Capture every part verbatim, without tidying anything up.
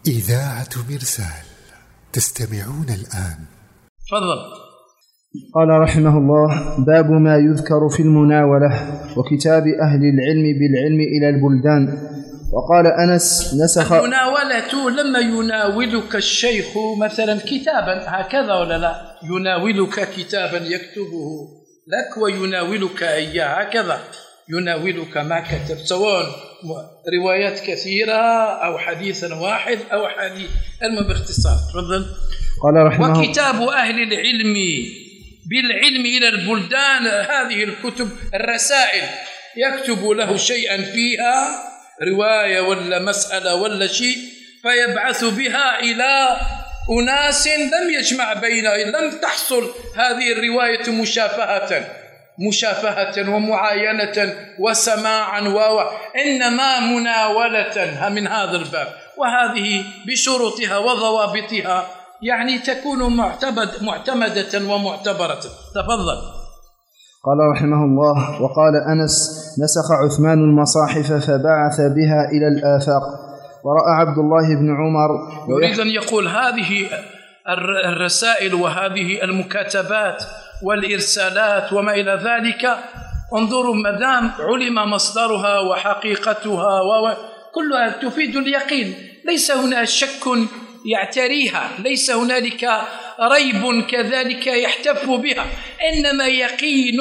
إذاعة مرسال، تستمعون الآن. تفضل. قال رحمه الله: باب ما يذكر في المناولة وكتاب أهل العلم بالعلم إلى البلدان. وقال أنس: نسخ المناولة لما يناولك الشيخ مثلا كتابا هكذا ولا لا، يناولك كتابا يكتبه لك ويناولك إياه هكذا، يناولك ما كتب، سواء روايات كثيرة أو حديثا واحد أو حديث، المهم باختصار. تفضل. قال رحمه وكتاب أهل العلم بالعلم إلى البلدان، هذه الكتب الرسائل يكتب له شيئا فيها رواية ولا مسألة ولا شيء، فيبعث بها إلى أناس لم يجمع بينها، لم تحصل هذه الرواية مشافهة مشافهة ومعاينة وسماعا و إنما مناولة من هذا الباب، وهذه بشروطها وضوابطها يعني تكون معتمد معتمدة ومعتبرة. تفضل. قال رحمه الله: وقال أنس: نسخ عثمان المصاحف فبعث بها إلى الآفاق. ورأى عبد الله بن عمر يريد أن يقول هذه الرسائل وهذه المكاتبات والإرسالات وما إلى ذلك، انظروا مدام علم مصدرها وحقيقتها وكلها تفيد اليقين، ليس هنا شك يعتريها، ليس هنالك ريب كذلك يحتف بها، إنما يقين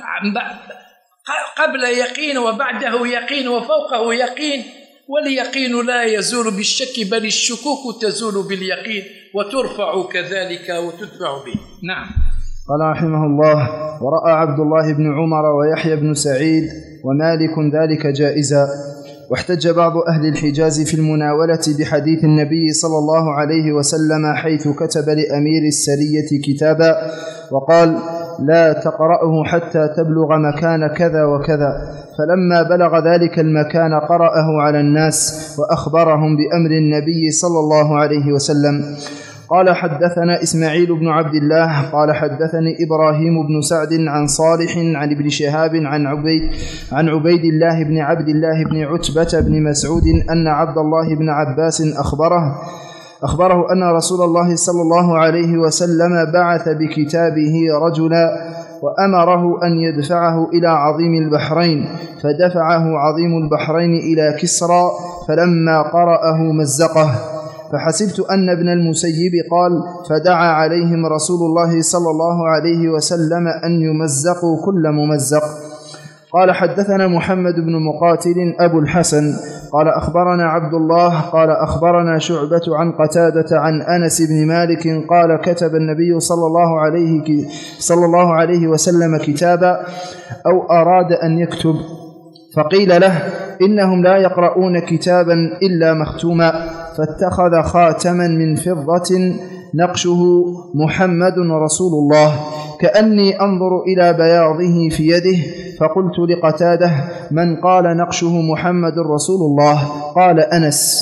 قبل يقين وبعده يقين وفوقه يقين، واليقين لا يزول بالشك بل الشكوك تزول باليقين وترفع كذلك وتدفع به. نعم. قال رحمه الله: ورأى عبد الله بن عمر ويحيى بن سعيد ومالك ذلك جائزا. واحتج بعض أهل الحجاز في المناولة بحديث النبي صلى الله عليه وسلم حيث كتب لأمير السرية كتابا وقال: لا تقرأه حتى تبلغ مكان كذا وكذا، فلما بلغ ذلك المكان قرأه على الناس وأخبرهم بأمر النبي صلى الله عليه وسلم. قال: حدثنا إسماعيل بن عبد الله قال حدثني إبراهيم بن سعد عن صالح عن ابن شهاب عن عبيد, عن عبيد الله بن عبد الله بن عتبة بن مسعود أن عبد الله بن عباس أخبره أخبره أن رسول الله صلى الله عليه وسلم بعث بكتابه رجلا وأمره أن يدفعه إلى عظيم البحرين، فدفعه عظيم البحرين إلى كسرى، فلما قرأه مزقه، فحسبت أن ابن المسيب قال: فدعا عليهم رسول الله صلى الله عليه وسلم أن يمزقوا كل ممزق. قال: حدثنا محمد بن مقاتل أبو الحسن قال أخبرنا عبد الله قال أخبرنا شعبة عن قتادة عن أنس بن مالك قال: كتب النبي صلى الله عليه, صلى الله عليه وسلم كتابا أو أراد أن يكتب، فقيل له: إنهم لا يقرؤون كتابا إلا مختوما، فاتخذ خاتما من فضة نقشه محمد رسول الله، كأني أنظر إلى بياضه في يده، فقلت لقتاده: من قال نقشه محمد رسول الله؟ قال: أنس.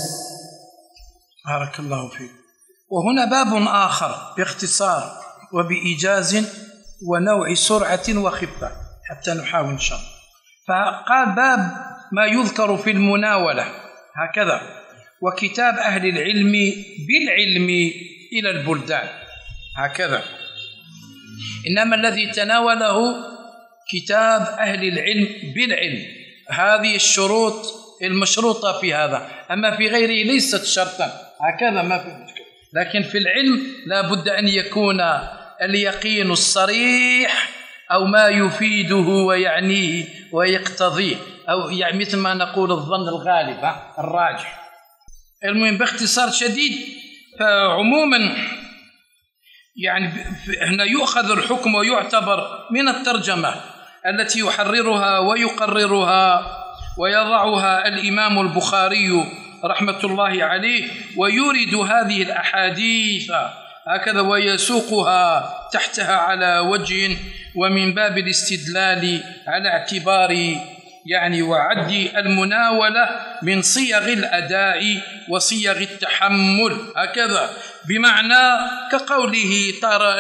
بارك الله فيك. وهنا باب آخر باختصار وبإيجاز ونوع سرعة وخفة حتى نحاول إن شاء الله. فقال: باب ما يذكر في المناولة هكذا، وكتاب أهل العلم بالعلم إلى البلدان هكذا. إنما الذي تناوله كتاب أهل العلم بالعلم، هذه الشروط المشروطة في هذا، أما في غيره ليست شرطا هكذا، ما في مشكلة. لكن في العلم لا بد أن يكون اليقين الصريح أو ما يفيده ويعنيه ويقتضيه، أو يعني مثل ما نقول الظن الغالب الراجح. المهم باختصار شديد، فعموما يعني هنا يؤخذ الحكم ويعتبر من الترجمة التي يحررها ويقررها ويضعها الإمام البخاري رحمة الله عليه، ويورد هذه الأحاديث هكذا ويسوقها تحتها على وجه ومن باب الاستدلال على اعتبار يعني وعد المناولة من صيغ الأداء وصيغ التحمل هكذا، بمعنى كقوله ترى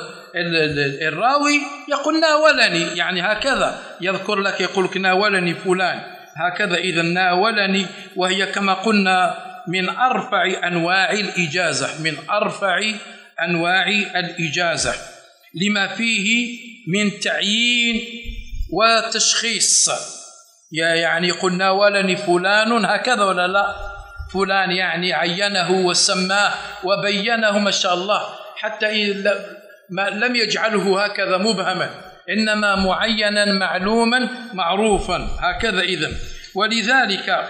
الراوي يقول ناولني، يعني هكذا يذكر لك يقول لك ناولني فلان هكذا. إذا ناولني وهي كما قلنا من أرفع أنواع الإجازة من أرفع أنواع الإجازة لما فيه من تعيين وتشخيص. يعني قلنا ولني فلان هكذا ولا لا؟ فلان يعني عينه وسماه وبينه ما شاء الله، حتى لم يجعله هكذا مبهما، إنما معينا معلوما معروفا هكذا. إذن ولذلك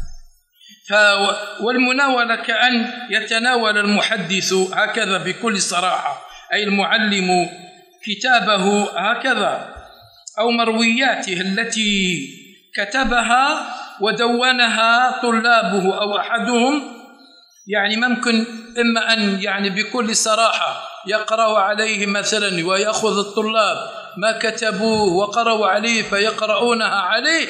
ف والمناولة كأن يتناول المحدث هكذا بكل صراحة، أي المعلم كتابه هكذا أو مروياته التي كتبها ودونها طلابه أو أحدهم، يعني ممكن إما أن يعني بكل صراحة يقرأ عليه مثلا ويأخذ الطلاب ما كتبوه وقرأوا عليه فيقرؤونها عليه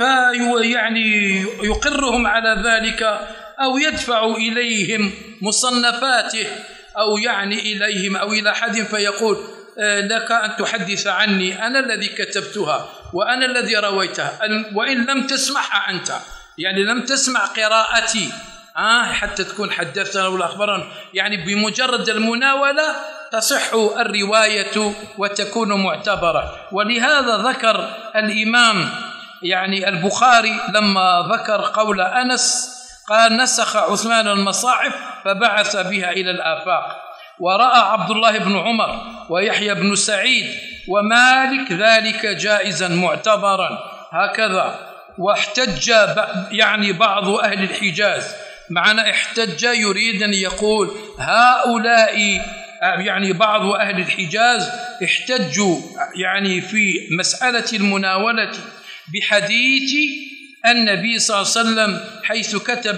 فيعني يقرهم على ذلك، أو يدفع إليهم مصنفاته أو يعني إليهم أو إلى أحد فيقول لك أن تحدث عني، أنا الذي كتبتها وأنا الذي رويتها، وإن لم تسمعها أنت، يعني لم تسمع قراءتي آه حتى تكون حدثنا ولا أخبرنا، يعني بمجرد المناولة تصح الرواية وتكون معتبرة. ولهذا ذكر الإمام يعني البخاري لما ذكر قول أنس قال نسخ عثمان المصاحف فبعث بها إلى الآفاق، ورأى عبد الله بن عمر ويحيى بن سعيد ومالك ذلك جائزا معتبرا هكذا. واحتج يعني بعض أهل الحجاز، معنى احتج يريد أن يقول هؤلاء يعني بعض أهل الحجاز احتجوا يعني في مسألة المناولة بحديث النبي صلى الله عليه وسلم حيث كتب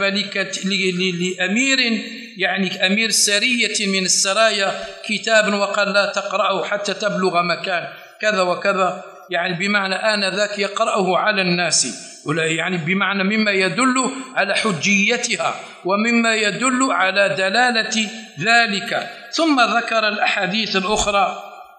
لأمير يعني أمير سرية من السرايا كتابا وقال لا تقرأه حتى تبلغ مكان كذا وكذا، يعني بمعنى آنذاك يقرأه على الناس، يعني بمعنى مما يدل على حجيتها ومما يدل على دلالة ذلك. ثم ذكر الأحاديث الأخرى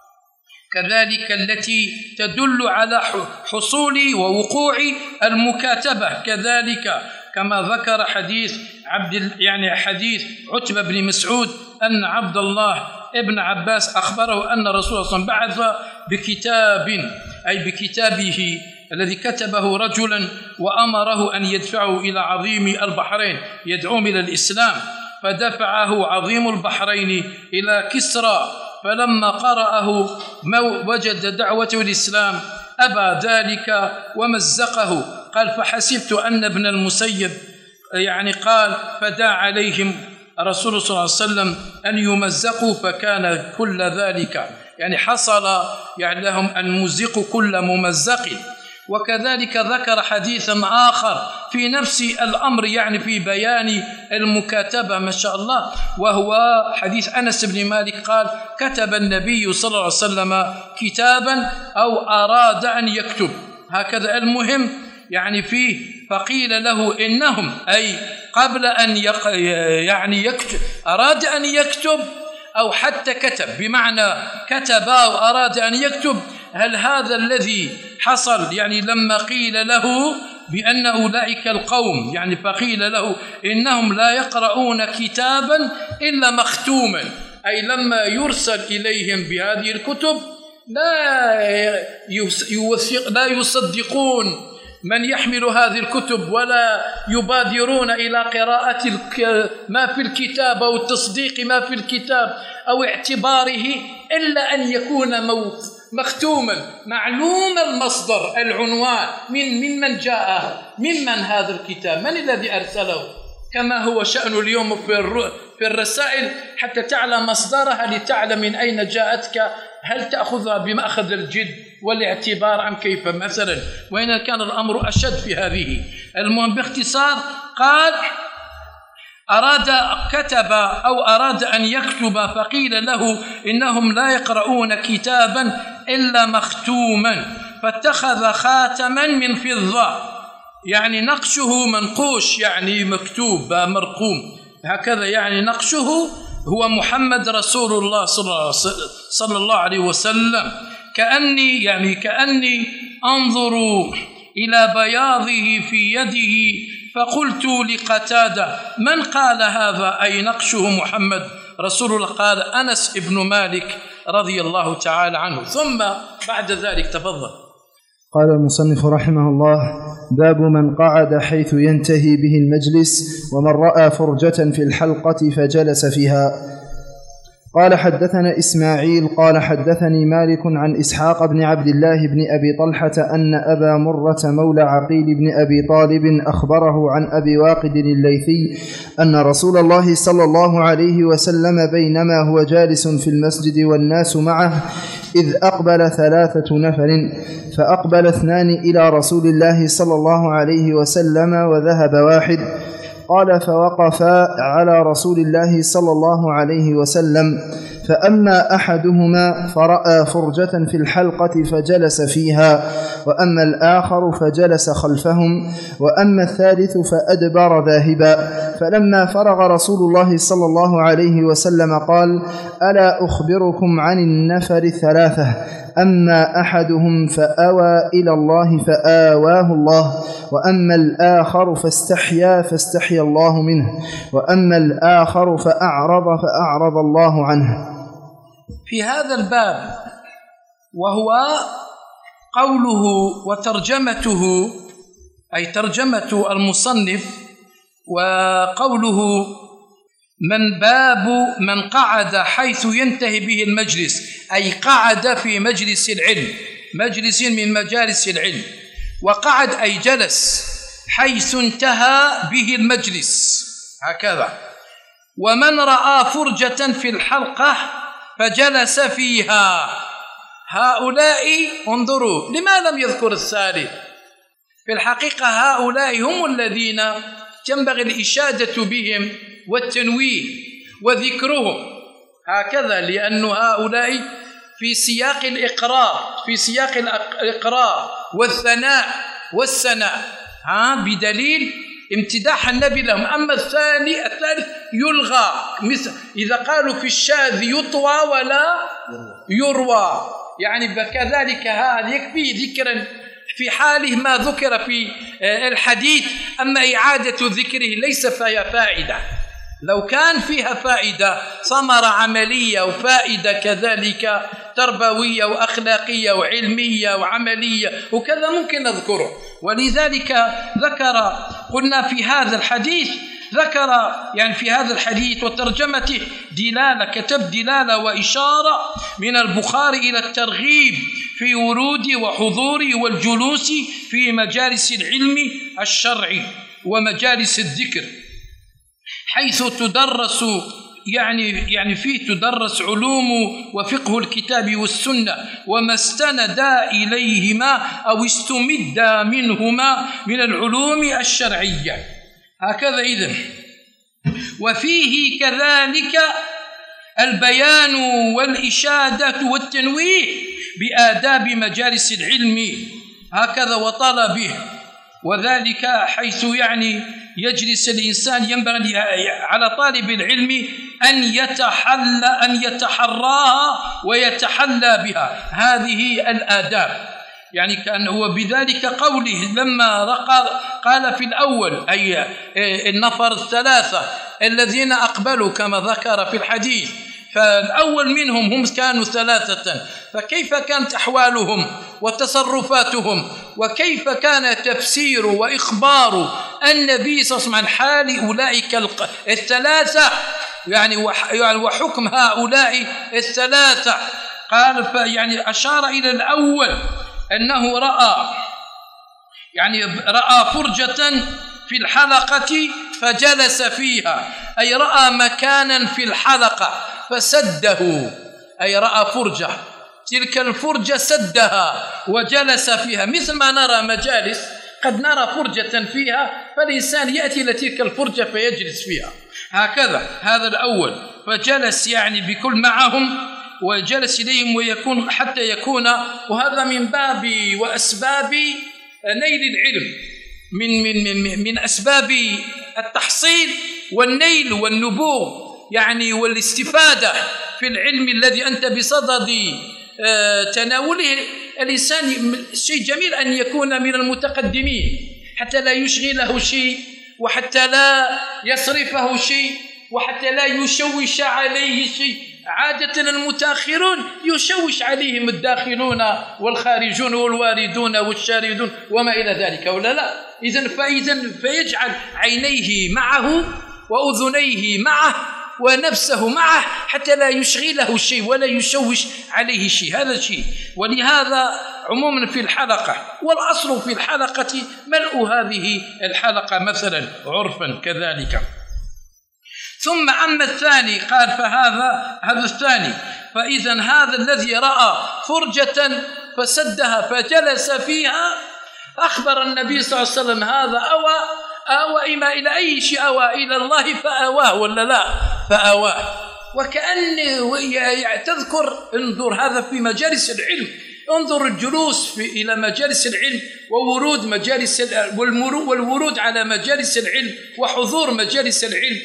كذلك التي تدل على حصول ووقوع المكاتبة كذلك، كما ذكر حديث عبد يعني حديث عتبة بن مسعود أن عبد الله ابن عباس أخبره أن رسول الله صلى الله عليه وسلم بعث بكتاب أي بكتابه الذي كتبه رجلا وأمره أن يدفعه إلى عظيم البحرين يدعوهم إلى الإسلام، فدفعه عظيم البحرين إلى كسرى، فلما قرأه وجد دعوته الإسلام أبى ذلك ومزقه. قال فحسبت أن ابن المسيب يعني قال فدعا عليهم رسول صلى الله عليه وسلم أن يمزقوا، فكان كل ذلك يعني حصل يعني لهم أن مزقوا كل ممزق. وكذلك ذكر حديثا آخر في نفس الأمر يعني في بيان المكاتبة ما شاء الله، وهو حديث أنس بن مالك قال كتب النبي صلى الله عليه وسلم كتابا أو أراد أن يكتب هكذا، المهم يعني فيه فقيل له إنهم أي قبل أن يق... يعني يكتب أراد أن يكتب أو حتى كتب، بمعنى كتب أو أراد أن يكتب، هل هذا الذي حصل يعني لما قيل له بأن أولئك القوم يعني فقيل له إنهم لا يقرؤون كتابا إلا مختوما، أي لما يرسل إليهم بهذه الكتب لا يوثق لا يصدقون من يحمل هذه الكتب ولا يبادرون إلى قراءة ما في الكتاب أو التصديق ما في الكتاب أو اعتباره إلا أن يكون موت مختوما معلوم المصدر العنوان من ممن جاء ممن هذا الكتاب من الذي أرسله، كما هو شأن اليوم في الرسائل حتى تعلم مصدرها لتعلم من أين جاءتك، هل تأخذها بمأخذ الجد والاعتبار أم كيف مثلا، وإن كان الأمر أشد في هذه. المهم باختصار قال أراد كتب أو أراد أن يكتب فقيل له إنهم لا يقرؤون كتابا إلا مختوما، فاتخذ خاتما من فضة يعني نقشه منقوش يعني مكتوب مرقوم هكذا، يعني نقشه هو محمد رسول الله صلى الله عليه وسلم، كأني يعني كأني أنظر إلى بياضه في يده فقلت لقتادة: من قال هذا؟ أي نقشه محمد رسول الله؟ قال: أنس بن مالك رضي الله تعالى عنه. ثم بعد ذلك تفضل. قال المصنف رحمه الله: باب من قعد حيث ينتهي به المجلس ومن رأى فرجة في الحلقة فجلس فيها. قال: حدثنا إسماعيل قال حدثني مالك عن إسحاق بن عبد الله بن أبي طلحة أن أبا مرة مولى عقيل بن أبي طالب أخبره عن أبي واقد الليثي أن رسول الله صلى الله عليه وسلم بينما هو جالس في المسجد والناس معه إذ أقبل ثلاثة نفر، فأقبل اثنان إلى رسول الله صلى الله عليه وسلم وذهب واحد. قال: فوقفا على رسول الله صلى الله عليه وسلم، فأما أحدهما فرأى فرجة في الحلقة فجلس فيها، وأما الآخر فجلس خلفهم، وأما الثالث فأدبر ذاهبا. فلما فرغ رسول الله صلى الله عليه وسلم قال: ألا أخبركم عن النفر الثلاثة؟ أما أحدهم فأوى إلى الله فآواه الله، وأما الآخر فاستحيا فاستحيا الله منه، وأما الآخر فأعرض فأعرض الله عنه. في هذا الباب وهو قوله وترجمته، أي ترجمة المصنف، وقوله من باب من قعد حيث ينتهي به المجلس، أي قعد في مجلس العلم، مجلس من مجالس العلم، وقعد أي جلس حيث انتهى به المجلس هكذا. ومن رأى فرجة في الحلقة فجلس فيها. هؤلاء انظروا لما لم يذكر الثالث. في الحقيقة هؤلاء هم الذين ينبغي الإشادة بهم والتنويه وذكرهم هكذا، لأن هؤلاء في سياق الإقرار، في سياق الإقرار والثناء والثناء، ها بدليل امتداح النبي لهم. أما الثاني الثالث يلغى، مثل إذا قالوا في الشاذ يطوى ولا يروى، يعني كذلك هذا يكفي ذكرا في حاله ما ذكر في الحديث. أما إعادة ذكره ليس فيها فائدة. لو كان فيها فائدة ثمرة عملية وفائدة كذلك تربوية وأخلاقية وعلمية وعملية وكذا ممكن نذكره. ولذلك ذكر قلنا في هذا الحديث، ذكر يعني في هذا الحديث وترجمته دلالة، كتب دلالة وإشارة من البخاري إلى الترغيب في ورود وحضور والجلوس في مجالس العلم الشرعي ومجالس الذكر، حيث تدرس يعني يعني فيه تدرس علوم وفقه الكتاب والسنة وما استند إليهما أو استمد منهما من العلوم الشرعية هكذا. إذن وفيه كذلك البيان والإشادة والتنويه بآداب مجالس العلم هكذا وطلبه، وذلك حيث يعني يجلس الإنسان ينبغي على طالب العلم أن يتحلى أن يتحراها ويتحلى بها هذه الآداب. يعني كان هو بذلك قوله لما رقى قال في الأول أي النفر الثلاثة الذين أقبلوا كما ذكر في الحديث، فالأول منهم هم كانوا ثلاثة، فكيف كانت أحوالهم وتصرفاتهم وكيف كان تفسير وإخبار النبي صلى الله عليه وسلم عن حال أولئك الثلاثة يعني وحكم هؤلاء الثلاثة. قال يعني أشار إلى الأول أنه رأى يعني رأى فرجة في الحلقة فجلس فيها، أي رأى مكانا في الحلقة فسده، أي رأى فرجة تلك الفرجة سدها وجلس فيها، مثل ما نرى مجالس قد نرى فرجة فيها فالإنسان يأتي إلى تلك الفرجة فيجلس فيها هكذا. هذا الأول فجلس يعني بكل معهم وجلس إليهم ويكون حتى يكون، وهذا من باب وأسباب نيل العلم، من من من من أسباب التحصيل والنيل والنبوغ يعني والاستفادة في العلم الذي أنت بصدد تناوله. الإنسان شيء جميل أن يكون من المتقدمين حتى لا يشغله شيء وحتى لا يصرفه شيء وحتى لا يشوش عليه شيء. عادة المتأخرون يشوش عليهم الداخلون والخارجون والواردون والشاردون وما إلى ذلك ولا لا. إذن فإذن فيجعل عينيه معه وأذنيه معه ونفسه معه حتى لا يشغله شيء ولا يشوش عليه شيء. هذا شيء. ولهذا عموما في الحلقة، والأصل في الحلقة ملء هذه الحلقة مثلا عرفا كذلك. ثم أما الثاني قال فهذا هذا الثاني فإذا هذا الذي رأى فرجة فسدها فجلس فيها أخبر النبي صلى الله عليه وسلم هذا أوى أوى إما إلى أي شيء أوى إلى الله فأواه ولا لا فأواه. وكأن تذكر انظر هذا في مجالس العلم، انظر الجلوس في إلى مجالس العلم وورود مجالس والورود على مجالس العلم وحضور مجالس العلم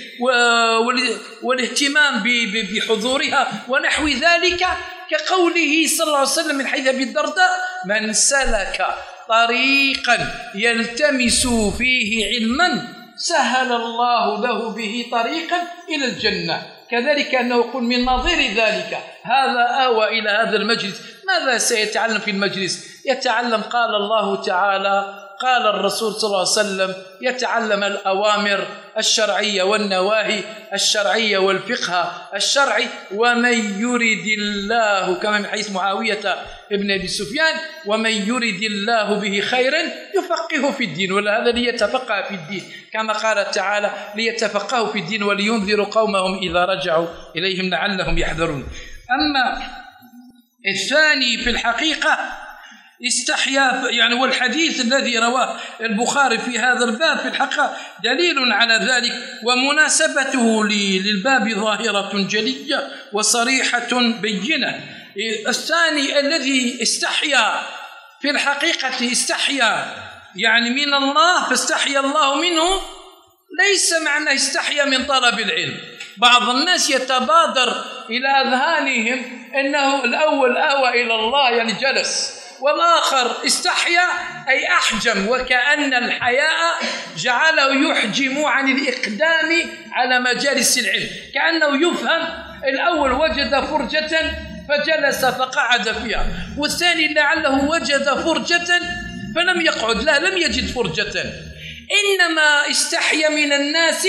والاهتمام بحضورها ونحو ذلك، كقوله صلى الله عليه وسلم من حديث أبي الدرداء من سلك طريقا يلتمس فيه علما سهل الله له به طريقا إلى الجنة. كذلك أنه يقول من نظير ذلك هذا آوى إلى هذا المجلس. ماذا سيتعلم في المجلس؟ يتعلم قال الله تعالى قال الرسول صلى الله عليه وسلم، يتعلم الأوامر الشرعية والنواهي الشرعية والفقه الشرعي. ومن يرد الله كما من حديث معاوية ابن أبي سفيان ومن يرد الله به خيرا يفقهه في الدين، ولا هذا ليتفقه في الدين كما قال تعالى ليتفقهوا في الدين ولينذروا قومهم إذا رجعوا إليهم لعلهم يحذرون. أما الثاني في الحقيقة استحيا يعني، والحديث الذي رواه البخاري في هذا الباب في الحقيقة دليل على ذلك، ومناسبته للباب ظاهرة جلية وصريحة بينة. الثاني الذي استحيا في الحقيقة استحيا يعني من الله فاستحيا الله منه، ليس معنى استحيا من طلب العلم. بعض الناس يتبادر إلى أذهانهم أنه الأول آوى إلى الله يعني جلس، والآخر استحيا أي أحجم، وكأن الحياء جعله يحجم عن الإقدام على مجالس العلم، كأنه يفهم الأول وجد فرجة فجلس فقعد فيها، والثاني لعله وجد فرجة فلم يقعد، لا لم يجد فرجة، إنما استحيا من الناس.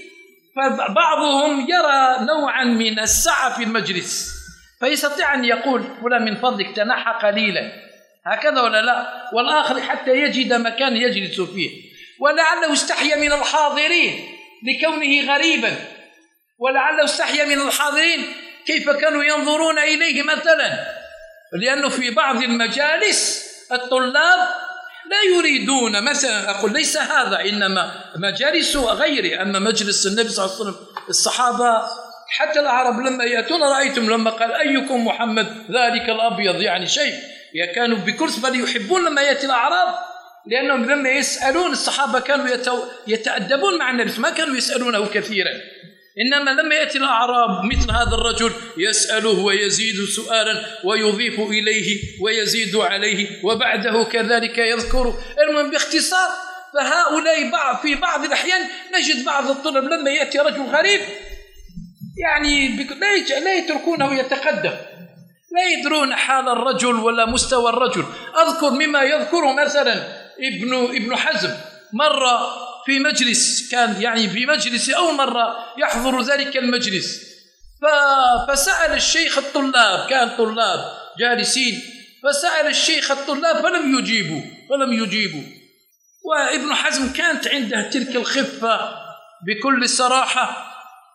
فبعضهم يرى نوعا من السعة في المجلس فيستطيع أن يقول فلان من فضلك تنحى قليلا هكذا ولا لا، والآخر حتى يجد مكان يجلس فيه. ولعله استحيا من الحاضرين لكونه غريبا، ولعله استحيا من الحاضرين كيف كانوا ينظرون إليه مثلا، لأنه في بعض المجالس الطلاب لا يريدون مثلا، أقول ليس هذا إنما مجالس غيره، أما مجلس النبي صلى الله عليه وسلم الصحابة حتى العرب لما يأتون رأيتم لما قال أيكم محمد ذلك الأبيض يعني شيء، كانوا بكل بل يحبون لما يأتي الأعراب، لأنهم لما يسألون الصحابة كانوا يتأدبون مع النبي ما كانوا يسألونه كثيرا، إنما لما يأتي الأعراب مثل هذا الرجل يسأله ويزيد سؤالا ويضيف إليه ويزيد عليه وبعده كذلك يذكر. المهم باختصار فهؤلاء بعض في بعض الأحيان نجد بعض الطلاب لما يأتي رجل غريب يعني لا يتركونه يتقدم، لا يدرون حال الرجل ولا مستوى الرجل. أذكر مما يذكره مثلا ابن ابن حزم مرة في مجلس، كان يعني في مجلس أول مرة يحضر ذلك المجلس، فسأل الشيخ الطلاب، كان طلاب جالسين، فسأل الشيخ الطلاب فلم يجيبوا فلم يجيبوا وابن حزم كانت عنده تلك الخفة بكل صراحة،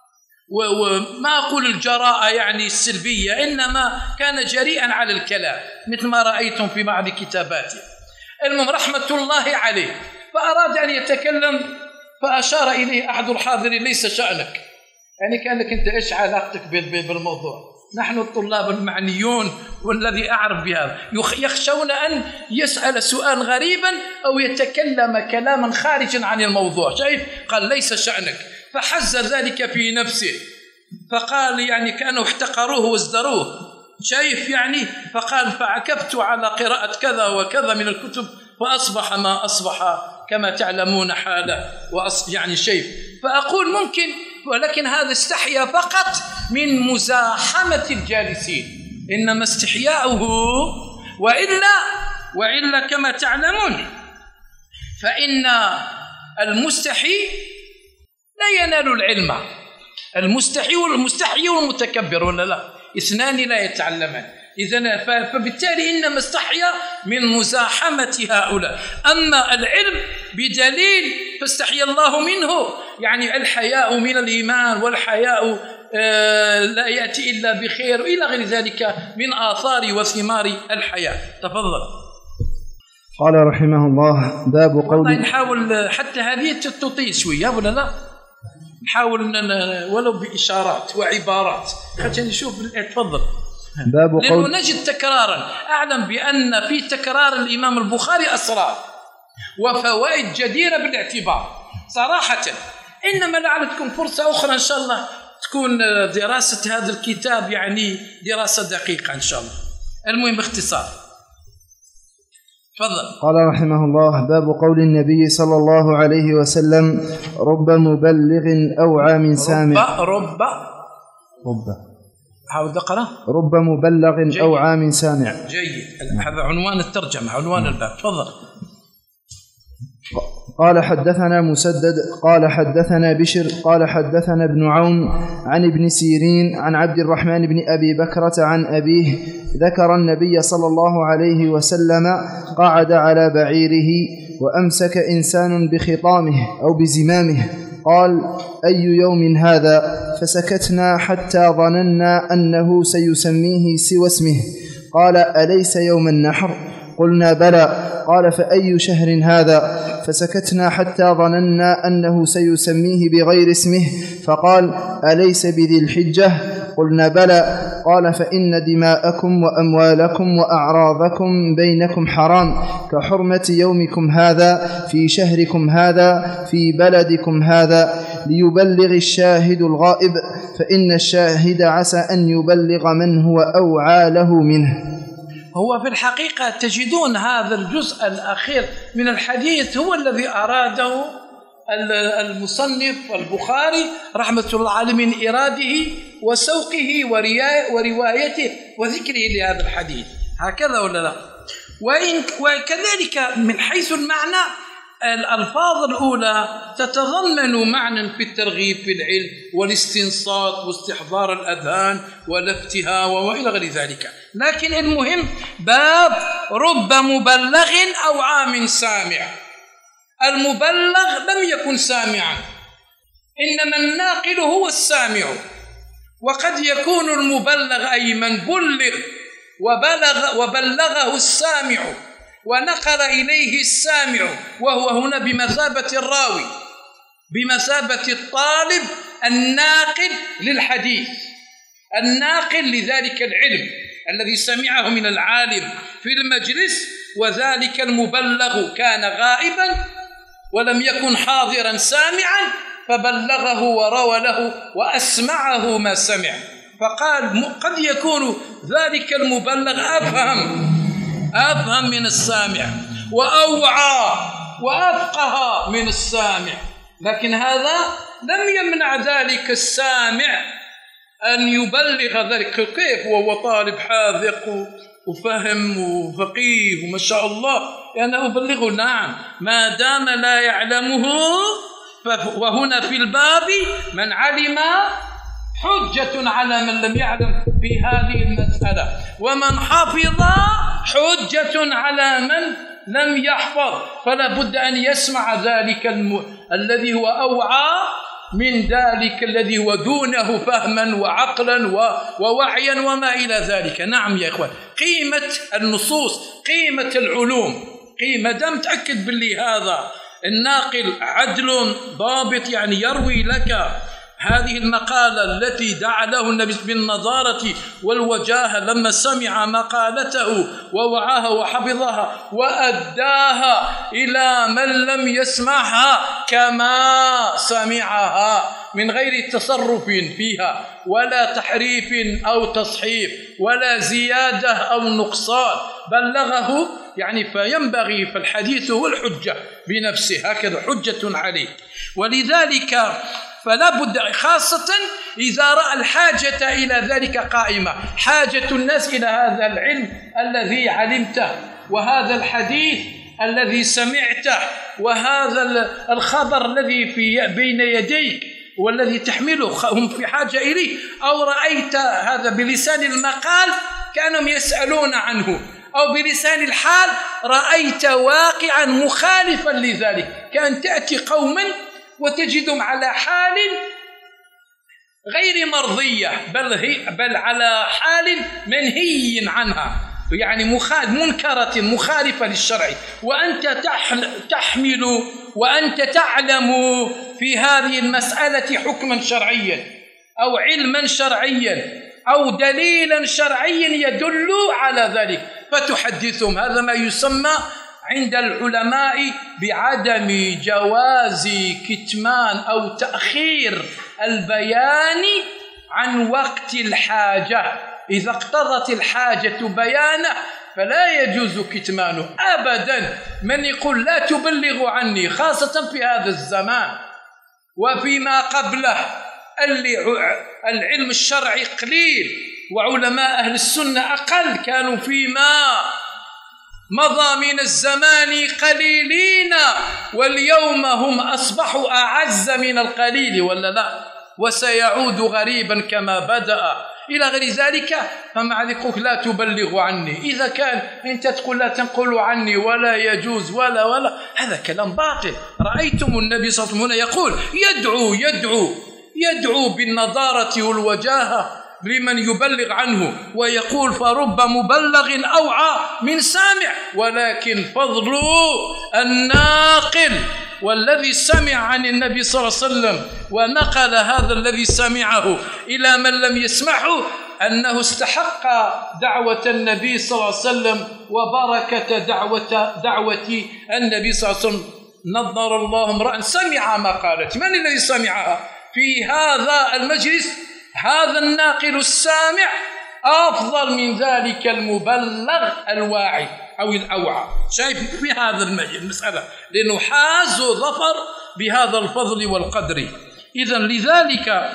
وما أقول الجراءة يعني السلبية، إنما كان جريئا على الكلام مثل ما رأيتم في بعض كتاباته. المهم رحمة الله عليه، فأراد أن يتكلم فأشار إليه أحد الحاضرين ليس شأنك، يعني كأنك أنت إيش علاقتك بالموضوع، نحن الطلاب المعنيون والذي أعرف بهذا يخشون أن يسأل سؤال غريبا أو يتكلم كلاما خارجا عن الموضوع، شايف؟ قال ليس شأنك، فحز ذلك في نفسه، فقال يعني كانوا احتقروه وازدروه، شايف يعني؟ فقال فعكفت على قراءة كذا وكذا من الكتب فأصبح ما أصبح كما تعلمون حاله يعني شيء. فأقول ممكن، ولكن هذا استحيا فقط من مزاحمة الجالسين، إنما استحياؤه، وإلا وإلا كما تعلمون فإن المستحي لا ينال العلم. المستحي والمستحي والمتكبر ولا لا، اثنان لا يتعلمان. إذن فبالتالي إنما استحيا من مزاحمة هؤلاء. أما العلم بدليل فاستحيا الله منه، يعني الحياء من الإيمان، والحياء آه لا يأتي إلا بخير إلى غير ذلك من آثار وثمار الحياء. تفضل. قال رحمه الله: باب قول. والله نحاول حتى هذه تطيل شوية ولا لا، نحاول ولو بإشارات وعبارات حتى نشوف. تفضل. باب قول. لأنه نجد تكرارا، أعلم بأن في تكرار الإمام البخاري أسرار وفوائد جديرة بالاعتبار صراحة. إنما لعلتكم فرصة أخرى إن شاء الله تكون دراسة هذا الكتاب يعني دراسة دقيقة إن شاء الله. المهم باختصار. تفضل. قال رحمه الله: باب قول النبي صلى الله عليه وسلم: رب مبلغ أوعى من سامع. رب رب رب حاول اقرأ. رب مبلغ أوعى من سامع. جيد. هذا عنوان الترجمة، عنوان الباب. تفضل. قال حدثنا مسدد قال حدثنا بشر قال حدثنا ابن عون عن ابن سيرين عن عبد الرحمن بن أبي بكرة عن أبيه ذكر النبي صلى الله عليه وسلم قعد على بعيره وأمسك إنسان بخطامه أو بزمامه، قال: أي يوم هذا؟ فسكتنا حتى ظننا أنه سيسميه سوى اسمه. قال: أليس يوم النحر؟ قلنا: بلى. قال: فأي شهر هذا؟ فسكتنا حتى ظننا أنه سيسميه بغير اسمه، فقال: أليس بذي الحجة؟ قلنا: بلى. قال: فإن دماءكم وأموالكم وأعراضكم بينكم حرام كحرمة يومكم هذا في شهركم هذا في بلدكم هذا، ليبلغ الشاهد الغائب، فإن الشاهد عسى أن يبلغ من هو أوعى له منه. هو في الحقيقة تجدون هذا الجزء الأخير من الحديث هو الذي أراده المصنف البخاري رحمة الله عليه من إراده وسوقه وروايته وذكره لهذا الحديث، هكذا ولا لا؟ وإن وكذلك من حيث المعنى الألفاظ الأولى تتضمن معنى في الترغيب في العلم والاستنصات واستحضار الأذهان ولفتها وإلى غير ذلك. لكن المهم باب رب مبلغ أو عام سامع. المبلغ لم يكن سامعا، إنما الناقل هو السامع، وقد يكون المبلغ أي من بلغ وبلغ وبلغه السامع ونقل إليه السامع، وهو هنا بمثابة الراوي، بمثابة الطالب الناقل للحديث، الناقل لذلك العلم الذي سمعه من العالم في المجلس. وذلك المبلغ كان غائبا ولم يكن حاضرا سامعا، فبلغه وروى له وأسمعه ما سمع. فقال قد يكون ذلك المبلغ أفهم أفهم من السامع وأوعى وأفقه من السامع، لكن هذا لم يمنع ذلك السامع أن يبلغ ذلك. كيف وهو طالب حاذق وفهم وفقيه وما شاء الله يعني أبلغه؟ نعم، ما دام لا يعلمه. وهنا في الباب من علم حجة على من لم يعلم في هذه المسألة، ومن حفظ حجة على من لم يحفظ، فلا بد أن يسمع ذلك الم... الذي هو أوعى من ذلك الذي هو دونه فهما وعقلا و... ووعيا وما إلى ذلك. نعم يا إخوان، قيمة النصوص، قيمة العلوم، قيمة دام تأكد باللي هذا الناقل عدل ضابط، يعني يروي لك هذه المقالة التي دعا له النبي بالنظارة والوجاهة لما سمع مقالته ووعاها وحفظها وأداها إلى من لم يسمعها كما سمعها من غير تصرف فيها ولا تحريف أو تصحيف ولا زيادة أو نقصان، بلغه يعني فينبغي فالحديث هو الحجة بنفسه، هكذا حجة عليه. ولذلك فلا بد خاصة إذا رأى الحاجة إلى ذلك قائمة، حاجة الناس إلى هذا العلم الذي علمته وهذا الحديث الذي سمعته وهذا الخبر الذي في بين يديك والذي تحمله هم في حاجة إليه، أو رأيت هذا بلسان المقال كانوا يسألون عنه، أو بلسان الحال رأيت واقعا مخالفا لذلك، كأن تأتي قوما وتجدهم على حال غير مرضية بل, هي بل على حال منهي عنها، يعني مخالف منكرة مخالفة للشرع، وأنت تحمل وأنت تعلم في هذه المسألة حكما شرعيا أو علما شرعيا أو دليلا شرعيا يدل على ذلك، فتحدثهم. هذا ما يسمى عند العلماء بعدم جواز كتمان أو تأخير البيان عن وقت الحاجة. إذا اقتضت الحاجة بيانه فلا يجوز كتمانه أبدا. من يقول لا تبلغ عني، خاصة في هذا الزمان وفيما قبله العلم الشرعي قليل وعلماء أهل السنة أقل، كانوا فيما مضى من الزمان قليلين، واليوم هم أصبحوا أعز من القليل ولا لا، وسيعود غريبا كما بدأ إلى غير ذلك. فمع ذلك لا تبلغ عني، إذا كان أنت تقول لا تنقل عني ولا يجوز ولا ولا هذا كلام باطل. رأيتم النبي صلى الله عليه وسلم يقول يدعو يدعو يدعو بالنضارة والوجاهة لمن يبلغ عنه، ويقول فرب مبلغ أوعى من سامع، ولكن فضل الناقل والذي سمع عن النبي صلى الله عليه وسلم ونقل هذا الذي سمعه إلى من لم يسمعه أنه استحق دعوة النبي صلى الله عليه وسلم وبركة دعوة دعوة النبي صلى الله عليه وسلم. نظر الله امرأ سمع مقالتي. من الذي سمعها في هذا المجلس؟ هذا الناقل السامع أفضل من ذلك المبلغ الواعي أو الأوعى. شايف في هذا المسألة لأنه حاز ظفر بهذا الفضل والقدر. إذن لذلك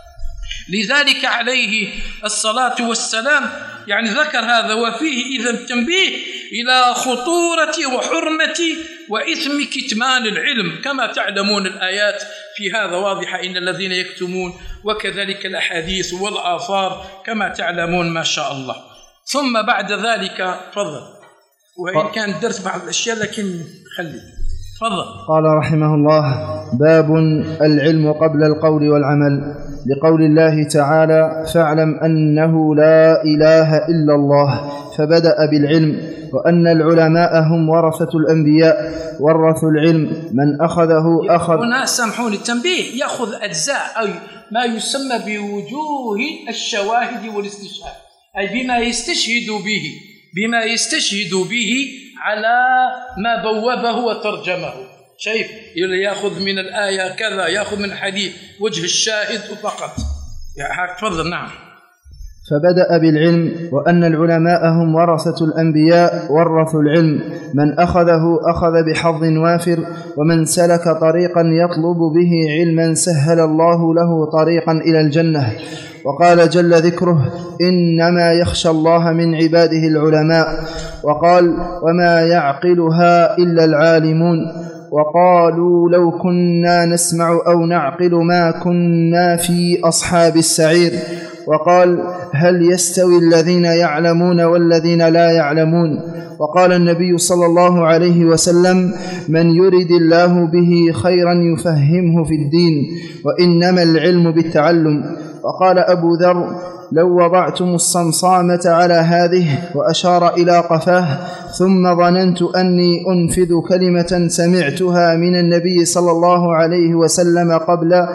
لذلك عليه الصلاة والسلام يعني ذكر هذا. وفيه إذن التنبيه إلى خطورة وحرمة وإثم كتمان العلم، كما تعلمون الآيات في هذا واضحة، إن الذين يكتمون، وكذلك الأحاديث والآثار كما تعلمون ما شاء الله. ثم بعد ذلك فضل، وإن كان الدرس بعض الأشياء لكن خلي فضل. قال رحمه الله: باب العلم قبل القول والعمل، لقول الله تعالى: فاعلم أنه لا إله إلا الله، فبدأ بالعلم، وأن العلماء هم ورثة الأنبياء، ورثوا العلم من أخذه أخذ. هنا سامحوني التنبيه يأخذ أجزاء أو ما يسمى بوجوه الشواهد والاستشهاد، أي بما يستشهد به بما يستشهد به على ما بوبه وترجمه. شايف يأخذ من الآية كذا، يأخذ من الحديث وجه الشاهد فقط. تفضل. نعم. فبدأ بالعلم، وأن العلماء هم ورثة الأنبياء، ورثوا العلم من أخذه أخذ بحظ وافر، ومن سلك طريقا يطلب به علما سهل الله له طريقا إلى الجنة. وقال جل ذكره: إنما يخشى الله من عباده العلماء. وقال: وما يعقلها إلا العالمون. وقالوا لو كنا نسمع أو نعقل ما كنا في أصحاب السعير. وقال: هل يستوي الذين يعلمون والذين لا يعلمون. وقال النبي صلى الله عليه وسلم: من يرد الله به خيرا يفهمه في الدين، وإنما العلم بالتعلم. وقال أبو ذر: لو وضعتم الصمصامة على هذه، وأشار إلى قفاه، ثم ظننت أني أنفذ كلمة سمعتها من النبي صلى الله عليه وسلم قبل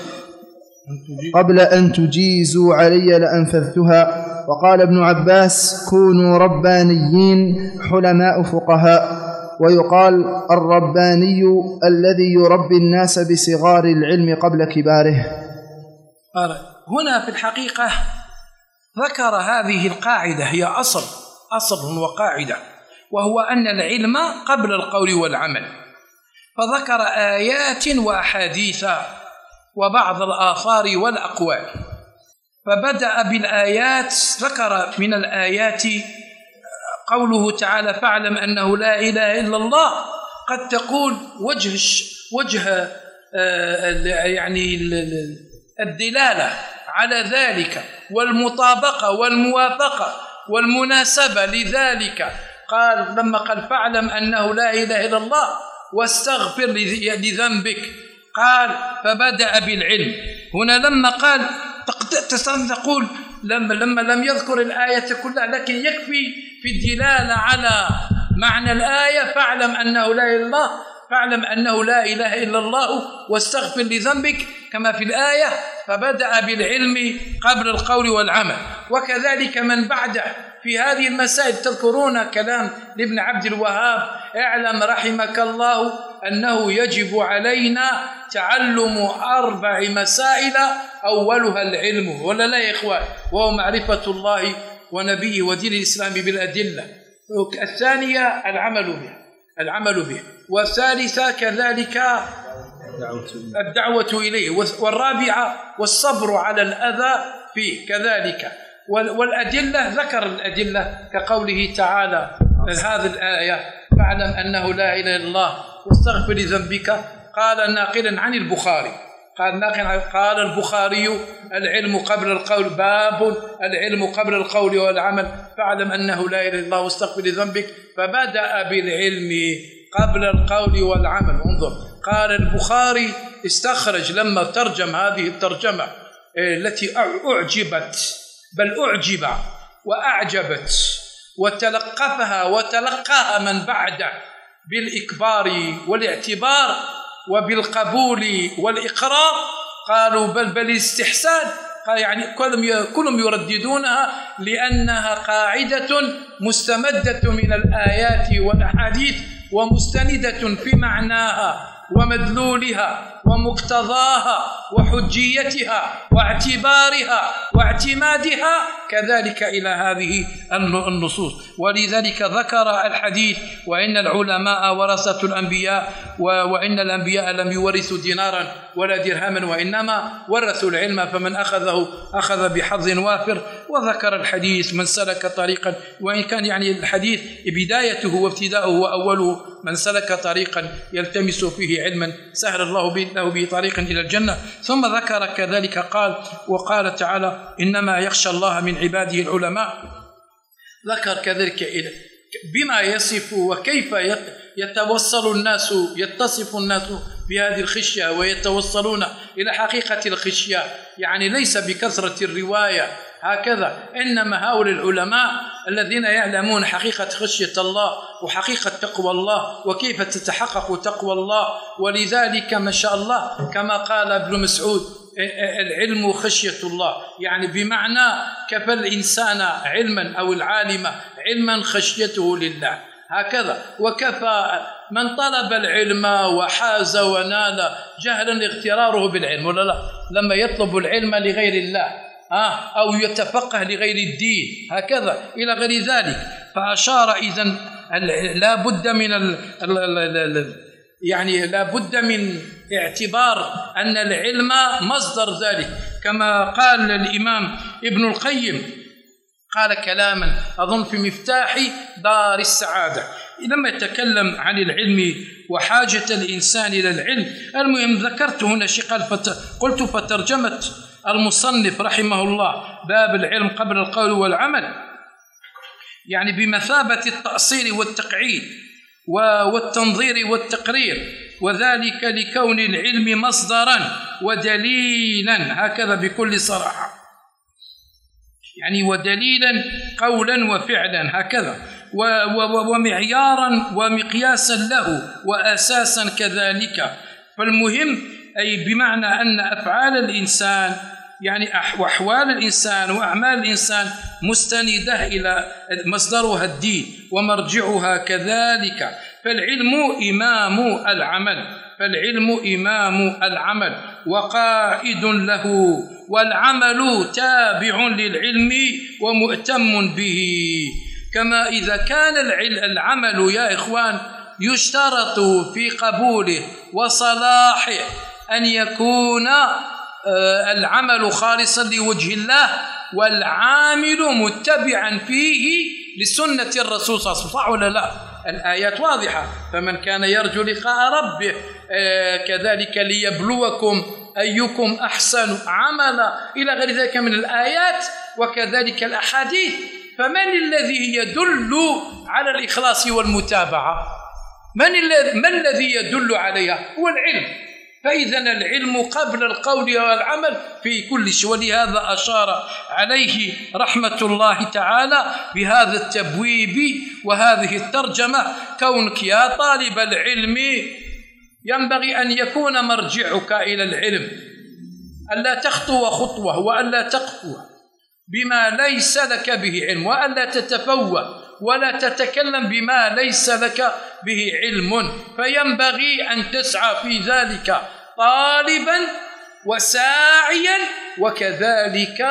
قبل أن تجيزوا علي لأنفذتها. وقال ابن عباس: كونوا ربانيين حلماء فقهاء. ويقال: الرباني الذي يربي الناس بصغار العلم قبل كباره. هنا في الحقيقة ذكر هذه القاعدة، هي أصل أصل وقاعدة، وهو أن العلم قبل القول والعمل، فذكر آيات وأحاديث وبعض الآثار والأقوال. فبدأ بالآيات، ذكر من الآيات قوله تعالى: فاعلم أنه لا إله إلا الله. قد تقول وجه وجه يعني الدلالة على ذلك والمطابقة والموافقة والمناسبة لذلك، قال لما قال فاعلم أنه لا إله إلا الله واستغفر لذنبك، قال فبدأ بالعلم. هنا لما قال تقول لما, لما لم يذكر الآية كلها، لكن يكفي في الدلالة على معنى الآية: فاعلم أنه لا إله إلا الله، فاعلم أنه لا إله إلا الله واستغفر لذنبك، كما في الآية فبدأ بالعلم قبل القول والعمل. وكذلك من بعده في هذه المسائل، تذكرون كلام لابن عبد الوهاب: اعلم رحمك الله أنه يجب علينا تعلم أربع مسائل أولها العلم، ولا لا يا إخوان؟ وهو معرفة الله ونبيه ودين الإسلام بالأدلة. الثانية العمل به العمل به والثالثة كذلك الدعوة إليه، والرابعة والصبر على الأذى فيه كذلك. والأدلة ذكر الأدلة كقوله تعالى هذه الآية: فاعلم أنه لا إله إلا الله واستغفر لذنبك. قال ناقلا عن البخاري، قال ناقلا قال البخاري: العلم قبل القول، باب العلم قبل القول والعمل، فاعلم أنه لا إله إلا الله واستغفر لذنبك. فبدأ بالعلم قبل القول والعمل. انظر، قال البخاري استخرج لما ترجم هذه الترجمة التي أعجبت، بل أعجب وأعجبت وتلقفها وتلقاها من بعده بالإكبار والاعتبار وبالقبول والإقرار، قالوا بل بل الاستحسان، يعني كلهم يرددونها لأنها قاعدة مستمدة من الآيات والأحاديث ومستندة في معناها ومدلولها ومقتضاها وحجيتها واعتبارها واعتمادها كذلك إلى هذه النصوص. ولذلك ذكر الحديث: وإن العلماء ورثة الأنبياء، وإن الأنبياء لم يورثوا دينارا ولا درهما وإنما ورثوا العلم فمن أخذه أخذ بحظ وافر. وذكر الحديث: من سلك طريقا، وإن كان يعني الحديث بدايته وابتداؤه وأوله: من سلك طريقا يلتمس فيه علما سهل الله له به طريقا إلى الجنة. ثم ذكر كذلك قال: وقال تعالى: إنما يخشى الله من عباده العلماء. ذكر كذلك بما يصف وكيف يتوصل الناس يتصف الناس بهذه الخشية ويتوصلون إلى حقيقة الخشية، يعني ليس بكثرة الرواية هكذا، إنما هؤلاء العلماء الذين يعلمون حقيقة خشية الله وحقيقة تقوى الله وكيف تتحقق تقوى الله. ولذلك ما شاء الله كما قال ابن مسعود: العلم خشية الله، يعني بمعنى كفى الإنسان علما أو العالم علما خشيته لله، هكذا. وكفى من طلب العلم وحاز ونال جهلا اغتراره بالعلم، ولا لا؟ لما يطلب العلم لغير الله آه أو يتفقه لغير الدين، هكذا إلى غير ذلك. فأشار إذن لا بد من ال ال ال ال يعني لا بد من اعتبار أن العلم مصدر ذلك، كما قال الإمام ابن القيم، قال كلاما أظن في مفتاح دار السعادة لما يتكلم عن العلم وحاجة الإنسان إلى العلم. المهم ذكرت هنا شيء قال فت... قلت فترجمة المصنف رحمه الله باب العلم قبل القول والعمل، يعني بمثابة التأصيل والتقعيد والتنظير والتقرير، وذلك لكون العلم مصدرا ودليلا، هكذا بكل صراحة، يعني ودليلا قولا وفعلا هكذا، ومعيارا ومقياسا له وأساسا كذلك. فالمهم أي بمعنى أن أفعال الإنسان يعني وأحوال الإنسان وأعمال الإنسان مستندة إلى مصدرها الدين ومرجعها كذلك. فالعلم إمام العمل فالعلم إمام العمل وقائد له، والعمل تابع للعلم ومؤتم به، كما إذا كان العمل يا إخوان يشترط في قبوله وصلاحه أن يكون العمل خالصا لوجه الله والعامل متبعا فيه لسنة الرسول صلى الله عليه وسلم، صح ولا لا؟ الآيات واضحة، فمن كان يرجو لقاء ربه كذلك ليبلوكم أيكم أحسن عملا إلى غير ذلك من الآيات وكذلك الأحاديث. فمن الذي يدل على الإخلاص والمتابعة؟ من الذي ما الذي يدل عليها؟ هو العلم. فإذا العلم قبل القول والعمل في كل شيء، ولهذا أشار عليه رحمة الله تعالى بهذا التبويب وهذه الترجمة: كونك يا طالب العلم ينبغي أن يكون مرجعك إلى العلم، ألا تخطو خطوة وألا تقفو بما ليس لك به علم، وألا تتفوه ولا تتكلم بما ليس لك به علم، فينبغي أن تسعى في ذلك طالبا وساعيا وكذلك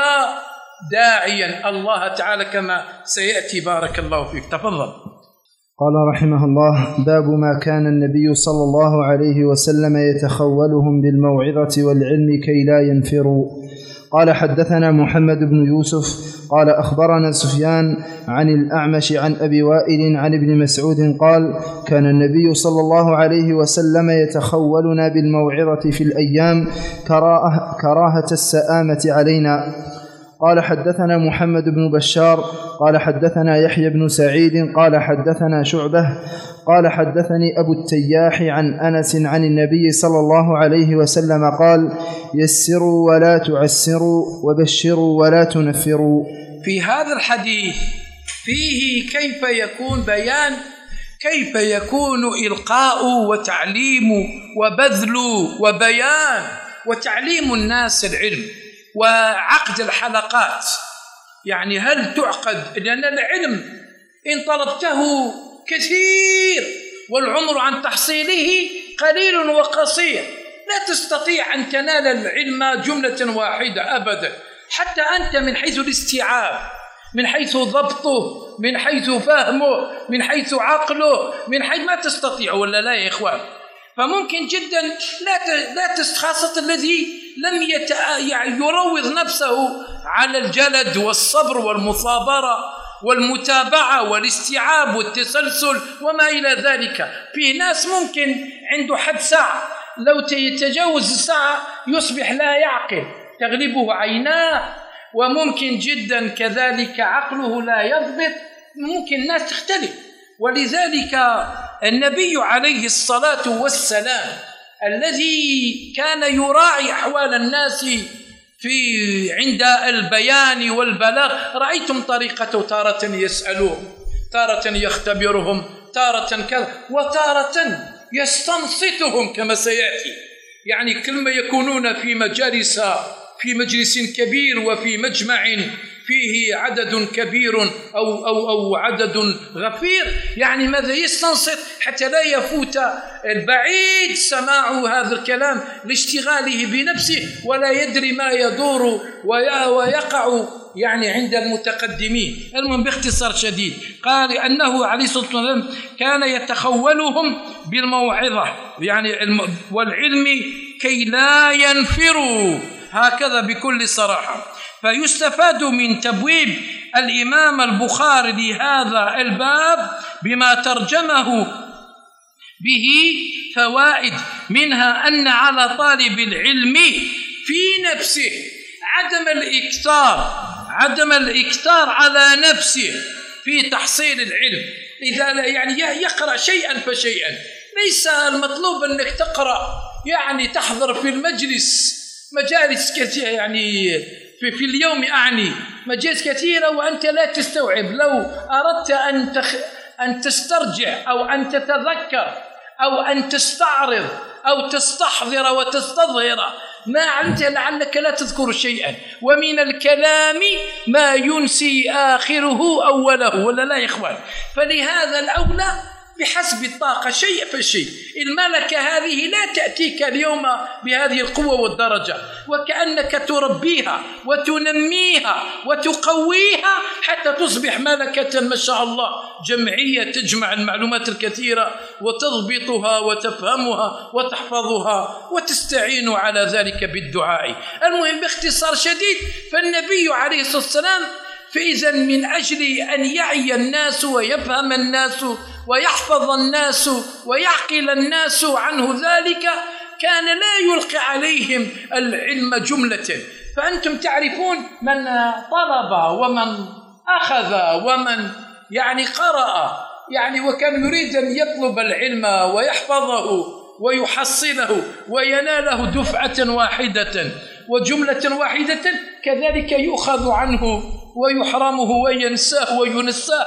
داعيا الله تعالى كما سيأتي. بارك الله فيك. تفضل. قال رحمه الله: باب ما كان النبي صلى الله عليه وسلم يتخولهم بالموعظة والعلم كي لا ينفروا. قال: حدثنا محمد بن يوسف قال: أخبرنا سفيان عن الأعمش عن أبي وائل عن ابن مسعود قال: كان النبي صلى الله عليه وسلم يتخولنا بالموعظة في الأيام كراهة, كراهة السآمة علينا. قال: حدثنا محمد بن بشار قال: حدثنا يحيى بن سعيد قال: حدثنا شعبة قال: حدثني أبو التياح عن أنس عن النبي صلى الله عليه وسلم قال: يسروا ولا تعسروا وبشروا ولا تنفروا. في هذا الحديث فيه كيف يكون بيان كيف يكون إلقاء وتعليم وبذل وبيان وتعليم الناس العلم وعقد الحلقات. يعني هل تعقد؟ لأن العلم إن طلبته كثير والعمر عن تحصيله قليل وقصير، لا تستطيع أن تنال العلم جملة واحدة أبدا، حتى أنت من حيث الاستيعاب، من حيث ضبطه، من حيث فهمه، من حيث عقله، من حيث ما تستطيع ولا لا يا إخوان؟ فممكن جدا لا لا خاصة الذي لم يت... يعني يروض نفسه على الجلد والصبر والمثابرة والمتابعة والاستيعاب والتسلسل وما إلى ذلك. في ناس ممكن عنده حد ساعة، لو يتجاوز الساعة يصبح لا يعقل، تغلبه عيناه، وممكن جدا كذلك عقله لا يضبط، ممكن الناس تختلف. ولذلك النبي عليه الصلاة والسلام الذي كان يراعي أحوال الناس في عند البيان والبلاغ، رأيتم طريقته، تارة يسألهم، تارة يختبرهم، تارة كذا، وتارة يستنصتهم كما سيأتي. يعني كلما يكونون في مجالس في مجلس كبير وفي مجمع فيه عدد كبير أو, أو, أو عدد غفير، يعني ماذا يستنصت حتى لا يفوت البعيد سماع هذا الكلام لاشتغاله بنفسه ولا يدري ما يدور ويقع يعني عند المتقدمين. المهم باختصار شديد قال أنه عليه الصلاة والسلام كان يتخولهم بالموعظة يعني والعلم كي لا ينفروا، هكذا بكل صراحة. فيستفاد من تبويب الإمام البخاري لهذا الباب بما ترجمه به فوائد، منها أن على طالب العلم في نفسه عدم الإكثار عدم الإكثار على نفسه في تحصيل العلم، إذا يعني يقرأ شيئا فشيئا، ليس المطلوب أنك تقرأ يعني تحضر في المجلس مجالس كثيرة، يعني في, في اليوم أعني مجالس كثيرة وأنت لا تستوعب. لو أردت أن, تخ... أن تسترجع أو أن تتذكر أو أن تستعرض أو تستحضر وتستظهر ما علمت لعلك لا تذكر شيئا، ومن الكلام ما ينسي آخره أوله، ولا لا يا إخوان؟ فلهذا الأولى بحسب الطاقة شيء فشيء. الملكة هذه لا تأتيك اليوم بهذه القوة والدرجة، وكأنك تربيها وتنميها وتقويها حتى تصبح ملكة ما شاء الله، جمعية تجمع المعلومات الكثيرة وتضبطها وتفهمها وتحفظها وتستعين على ذلك بالدعاء. المهم باختصار شديد، فالنبي عليه الصلاة والسلام فإذا من أجل أن يعي الناس ويفهم الناس ويحفظ الناس ويعقل الناس عنه ذلك، كان لا يلقي عليهم العلم جملة. فأنتم تعرفون من طلب ومن أخذ ومن يعني قرأ يعني وكان يريد أن يطلب العلم ويحفظه ويحصله ويناله دفعة واحدة وجملة واحدة، كذلك يؤخذ عنه ويحرمه وينساه وينساه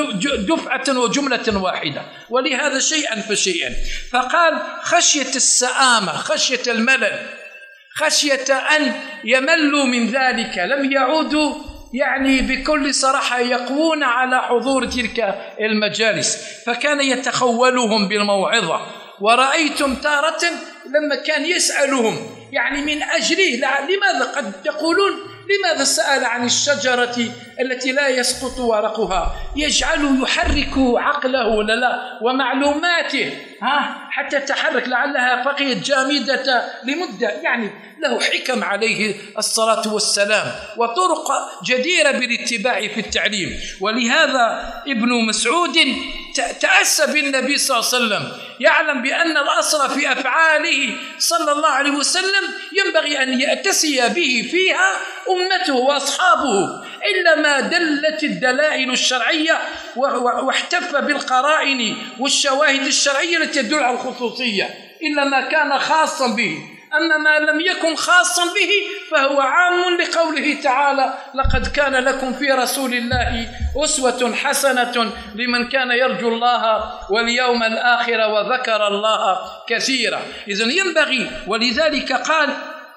دفعة وجملة واحدة. ولهذا شيئا فشيئا، فقال خشية السآمة، خشية الملل، خشية أن يملوا من ذلك، لم يعودوا يعني بكل صراحة يقوون على حضور تلك المجالس، فكان يتخولهم بالموعظة. ورأيتم تارة لما كان يسألهم يعني من أجله، لماذا قد تقولون لماذا سأل عن الشجرة التي لا يسقط ورقها، يجعل يحرك عقله ولا لا ومعلوماته ها حتى تحرك، لعلها بقيت جامدة لمدة، يعني له حكم عليه الصلاة والسلام وطرق جديرة بالاتباع في التعليم. ولهذا ابن مسعود تأسى بالنبي صلى الله عليه وسلم، يعلم بأن الأصل في أفعاله صلى الله عليه وسلم ينبغي أن يأتسي به فيها أمته وأصحابه، إلا ما دلت الدلائل الشرعية واحتف بالقرائن والشواهد الشرعية التي تدل على الخصوصية، إلا ما كان خاصا به. أما ما لم يكن خاصا به فهو عام لقوله تعالى لقد كان لكم في رسول الله أسوة حسنة لمن كان يرجو الله واليوم الآخر وذكر الله كثيرا. إذن ينبغي، ولذلك قال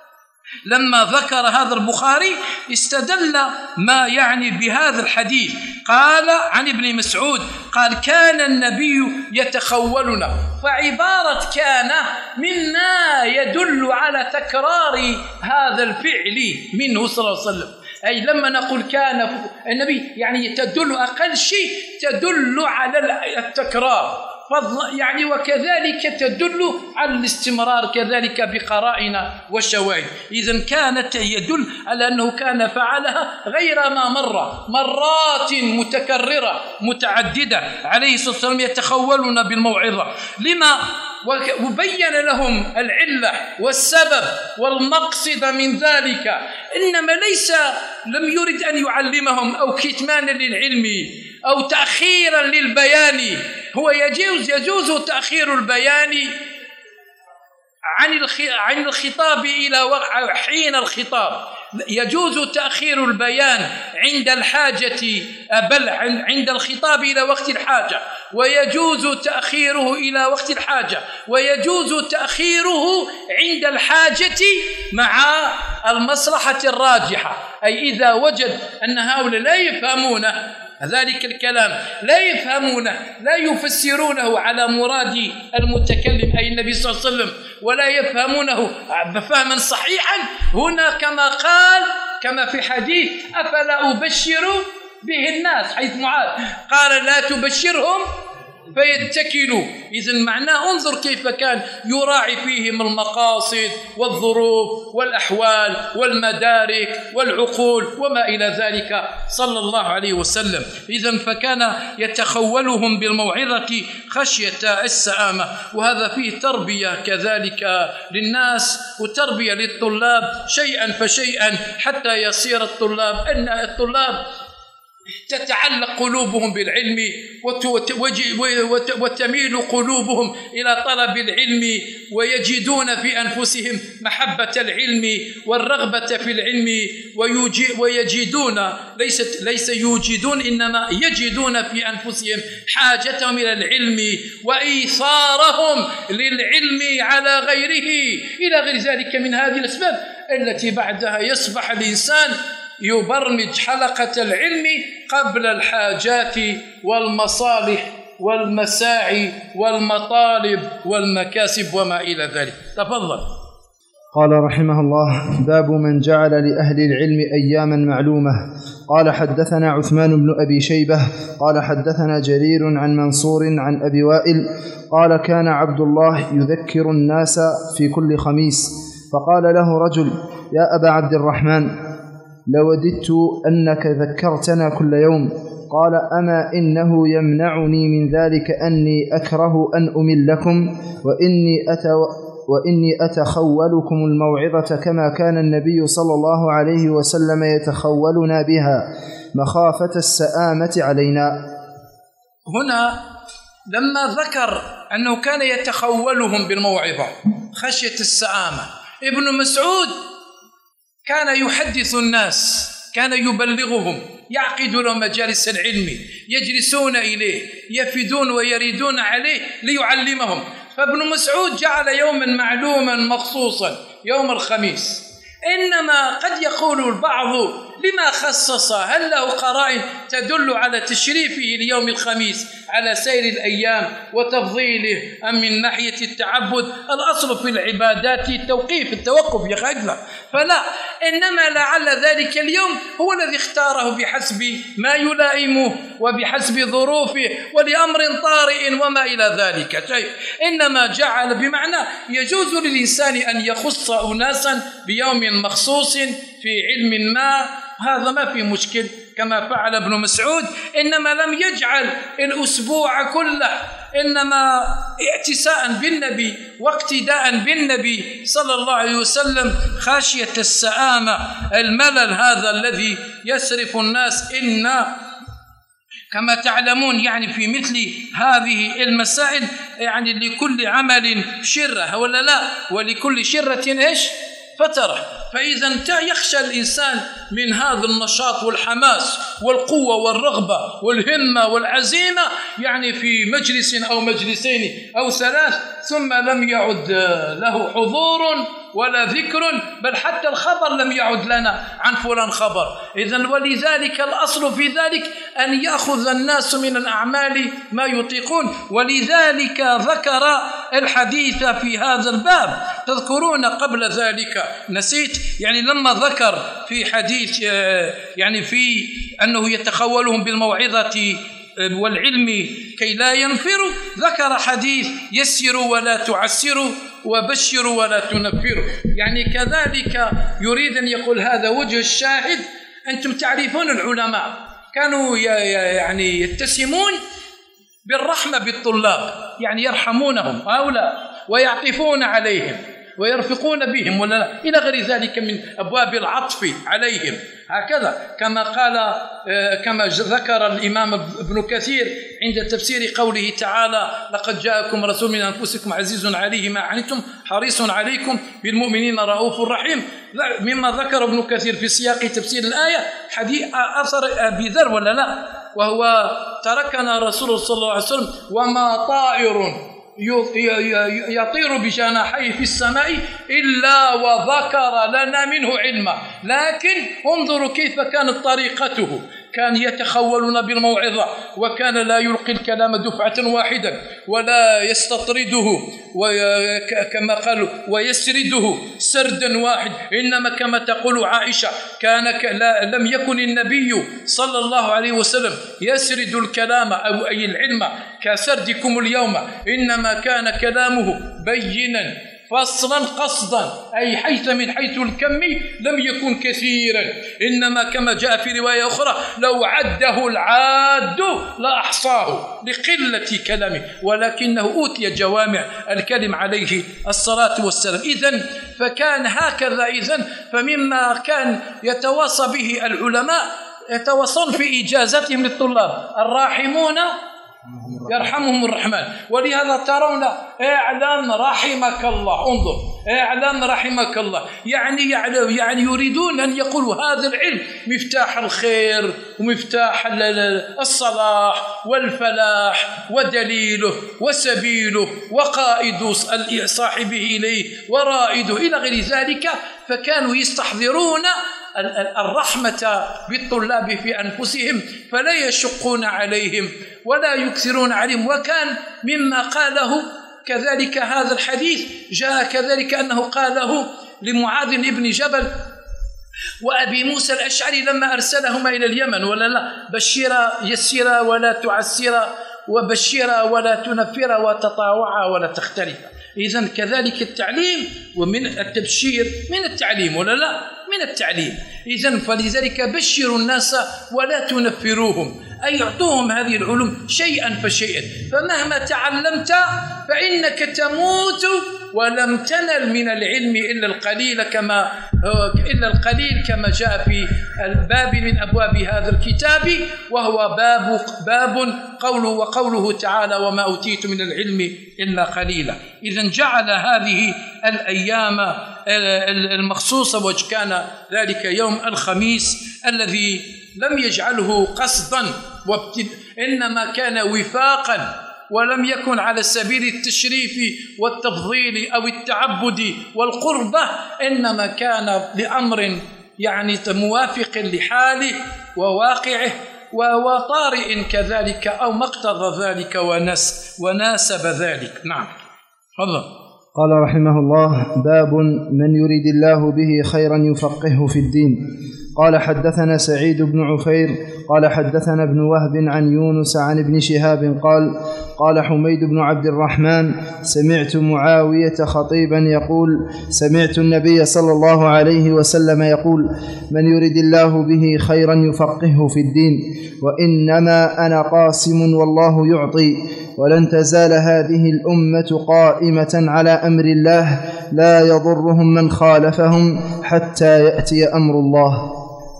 لما ذكر هذا البخاري استدل ما يعني بهذا الحديث، قال عن ابن مسعود قال كان النبي يتخولنا، فعبارة كان مما يدل على تكرار هذا الفعل منه صلى الله عليه وسلم. أي لما نقول كان النبي يعني تدل أقل شيء تدل على التكرار، يعني وكذلك تدل على الاستمرار كذلك بقرائن والشواهد. إذن كانت يدل على أنه كان فعلها غير ما مر مرات متكررة متعددة عليه الصلاة والسلام يتخولون بالموعظة لما وبين لهم العلة والسبب والمقصد من ذلك، إنما ليس لم يرد أن يعلمهم أو كتمانا للعلم أو تأخيرا للبيان. هو يجوز يجوز تأخير البيان عن عن الخطاب إلى حين الخطاب، يجوز تأخير البيان عند الحاجة بل عند الخطاب إلى وقت الحاجة، ويجوز تأخيره إلى وقت الحاجة، ويجوز تأخيره عند الحاجة مع المصلحة الراجحة. أي إذا وجد أن هؤلاء لا يفهمون ذلك الكلام، لا يفهمونه، لا يفسرونه على مراد المتكلم أي النبي صلى الله عليه وسلم، ولا يفهمونه فهما صحيحا، هنا كما قال كما في حديث أفلا أبشر به الناس حيث معاذ قال لا تبشرهم فيتكلوا. إذن معناه انظر كيف كان يراعي فيهم المقاصد والظروف والأحوال والمدارك والعقول وما إلى ذلك صلى الله عليه وسلم. إذن فكان يتخولهم بالموعظة خشية السآمة، وهذا فيه تربية كذلك للناس وتربية للطلاب شيئا فشيئا حتى يصير الطلاب أن الطلاب تتعلق قلوبهم بالعلم وتميل قلوبهم إلى طلب العلم، ويجدون في أنفسهم محبة العلم والرغبة في العلم، ويجدون ليس ليس يوجدون إنما يجدون في أنفسهم حاجتهم إلى العلم وإيثارهم للعلم على غيره إلى غير ذلك من هذه الأسباب التي بعدها يصبح الإنسان يبرمج حلقة العلم قبل الحاجات والمصالح والمساعي والمطالب والمكاسب وما إلى ذلك. تفضل. قال رحمه الله: باب من جعل لأهل العلم أياما معلومة. قال حدثنا عثمان بن أبي شيبة قال حدثنا جرير عن منصور عن أبي وائل قال كان عبد الله يذكر الناس في كل خميس، فقال له رجل: يا أبا عبد الرحمن، لوددت أنك ذكرتنا كل يوم. قال: أما إنه يمنعني من ذلك أني أكره أن أملكم، وإني أتو وإني أتخولكم الموعظة كما كان النبي صلى الله عليه وسلم يتخولنا بها مخافة السآمة علينا. هنا لما ذكر أنه كان يتخولهم بالموعظة خشية السآمة، ابن مسعود كان يحدث الناس، كان يبلغهم، يعقد لهم مجالس العلم، يجلسون إليه، يفدون ويريدون عليه ليعلمهم. فابن مسعود جعل يوما معلوما مخصوصا يوم الخميس. إنما قد يقول البعض: لما خصص؟ هل له قرائن تدل على تشريفه ليوم الخميس على سائر الأيام وتفضيله، أم من ناحية التعبد؟ الأصل في العبادات التوقيف، التوقف يا خجلة، فلا، إنما لعل ذلك اليوم هو الذي اختاره بحسب ما يلائمه وبحسب ظروفه ولأمر طارئ وما إلى ذلك. طيب، إنما جعل بمعنى يجوز للإنسان أن يخص أناسا بيوم مخصوص في علم ما، هذا ما في مشكل كما فعل ابن مسعود. إنما لم يجعل الأسبوع كله، إنما اعتساء بالنبي واقتداء بالنبي صلى الله عليه وسلم خاشية السآمة، الملل هذا الذي يسرف الناس. إن كما تعلمون يعني في مثل هذه المسائل يعني لكل عمل شرة ولا لا، ولكل شرة إيش؟ فترة. فإذا يخشى الإنسان من هذا النشاط والحماس والقوة والرغبة والهمة والعزيمة يعني في مجلس أو مجلسين أو ثلاث ثم لم يعد له حضور ولا ذكر، بل حتى الخبر لم يعد لنا عن فلان خبر. إذن ولذلك الأصل في ذلك أن يأخذ الناس من الأعمال ما يطيقون. ولذلك ذكر الحديث في هذا الباب. تذكرون قبل ذلك، نسيت يعني لما ذكر في حديث يعني في أنه يتخولهم بالموعظة والعلم كي لا ينفروا، ذكر حديث يسروا ولا تعسروا وبشروا ولا تنفروا. يعني كذلك يريد أن يقول هذا وجه الشاهد. أنتم تعرفون العلماء كانوا يعني يتسمون بالرحمة بالطلاب، يعني يرحمونهم هؤلاء ويعطفون عليهم ويرفقون بهم ولا إلى غير ذلك من أبواب العطف عليهم، هكذا كما قال كما ذكر الإمام ابن كثير عند تفسير قوله تعالى: لقد جاءكم رسول من أنفسكم عزيز عليه ما عنتم حريص عليكم بالمؤمنين رؤوف رحيم. مما ذكر ابن كثير في سياق تفسير الآية حديث أثر أبي ذر ولا لا، وهو: تركنا رسول صلى الله عليه وسلم وما طائر يطير بجناحيه في السماء إلا وذكر لنا منه علما. لكن انظروا كيف كانت طريقته، كان يتخولنا بالموعظة، وكان لا يلقي الكلام دفعة واحدة ولا يستطرده كما قالوا ويسرده سردا واحد، إنما كما تقول عائشة كان لم يكن النبي صلى الله عليه وسلم يسرد الكلام أو أي العلم كسردكم اليوم، إنما كان كلامه بينا فصلا قصدا، أي حيث من حيث الكم لم يكن كثيرا، إنما كما جاء في رواية أخرى: لو عده العاد لأحصاه لقلة كلامه، ولكنه أوتي جوامع الكلم عليه الصلاة والسلام. إذن فكان هكذا. إذن فمما كان يتواصى به العلماء يتواصون في إجازتهم للطلاب: الراحمون يرحمهم الرحمن. ولهذا ترون اعلم رحمك الله، انظر اعلم رحمك الله، يعني يعني يريدون أن يقولوا هذا العلم مفتاح الخير ومفتاح الصلاح والفلاح ودليله وسبيله وقائد صاحبه إليه ورائده إلى غير ذلك. فكانوا يستحضرون الرحمة بالطلاب في أنفسهم فلا يشقون عليهم ولا يكثرون عليهم. وكان مما قاله كذلك هذا الحديث جاء كذلك أنه قاله لمعاذ بن جبل وأبي موسى الأشعري لما أرسلهما إلى اليمن، ولا لا بشيرا يسيرا ولا تعسيرا، وبشيرا ولا تنفرا، وتطاوعا ولا تختلفا. إذن كذلك التعليم ومن التبشير من التعليم، ولا لا من التعليم. إذن فلذلك بشروا الناس ولا تنفروهم، أي اعطوهم هذه العلوم شيئا فشيئا. فمهما تعلمت فإنك تموت ولم تنل من العلم إلا القليل كما إلا القليل كما جاء في الباب من أبواب هذا الكتاب، وهو باب باب قوله وقوله تعالى وما أوتيت من العلم إلا قليلا. إذن جعل هذه الأيام المخصوصة، وكان ذلك يوم الخميس الذي لم يجعله قصدا إنما كان وفاقا، ولم يكن على سبيل التشريف والتفضيل أو التعبد والقربة، إنما كان لأمر يعني موافق لحاله وواقعه وطارئ كذلك أو مقتضى ذلك ونس وناسب ذلك. نعم تفضل. قال رحمه الله: باب من يريد الله به خيرا يفقهه في الدين. قال حدثنا سعيد بن عفير قال حدثنا ابن وهب عن يونس عن ابن شهاب قال قال حميد بن عبد الرحمن: سمعت معاوية خطيبا يقول: سمعت النبي صلى الله عليه وسلم يقول: من يريد الله به خيرا يفقهه في الدين، وإنما أنا قاسم والله يعطي، ولن تزال هذه الأمة قائمة على أمر الله لا يضرهم من خالفهم حتى يأتي أمر الله.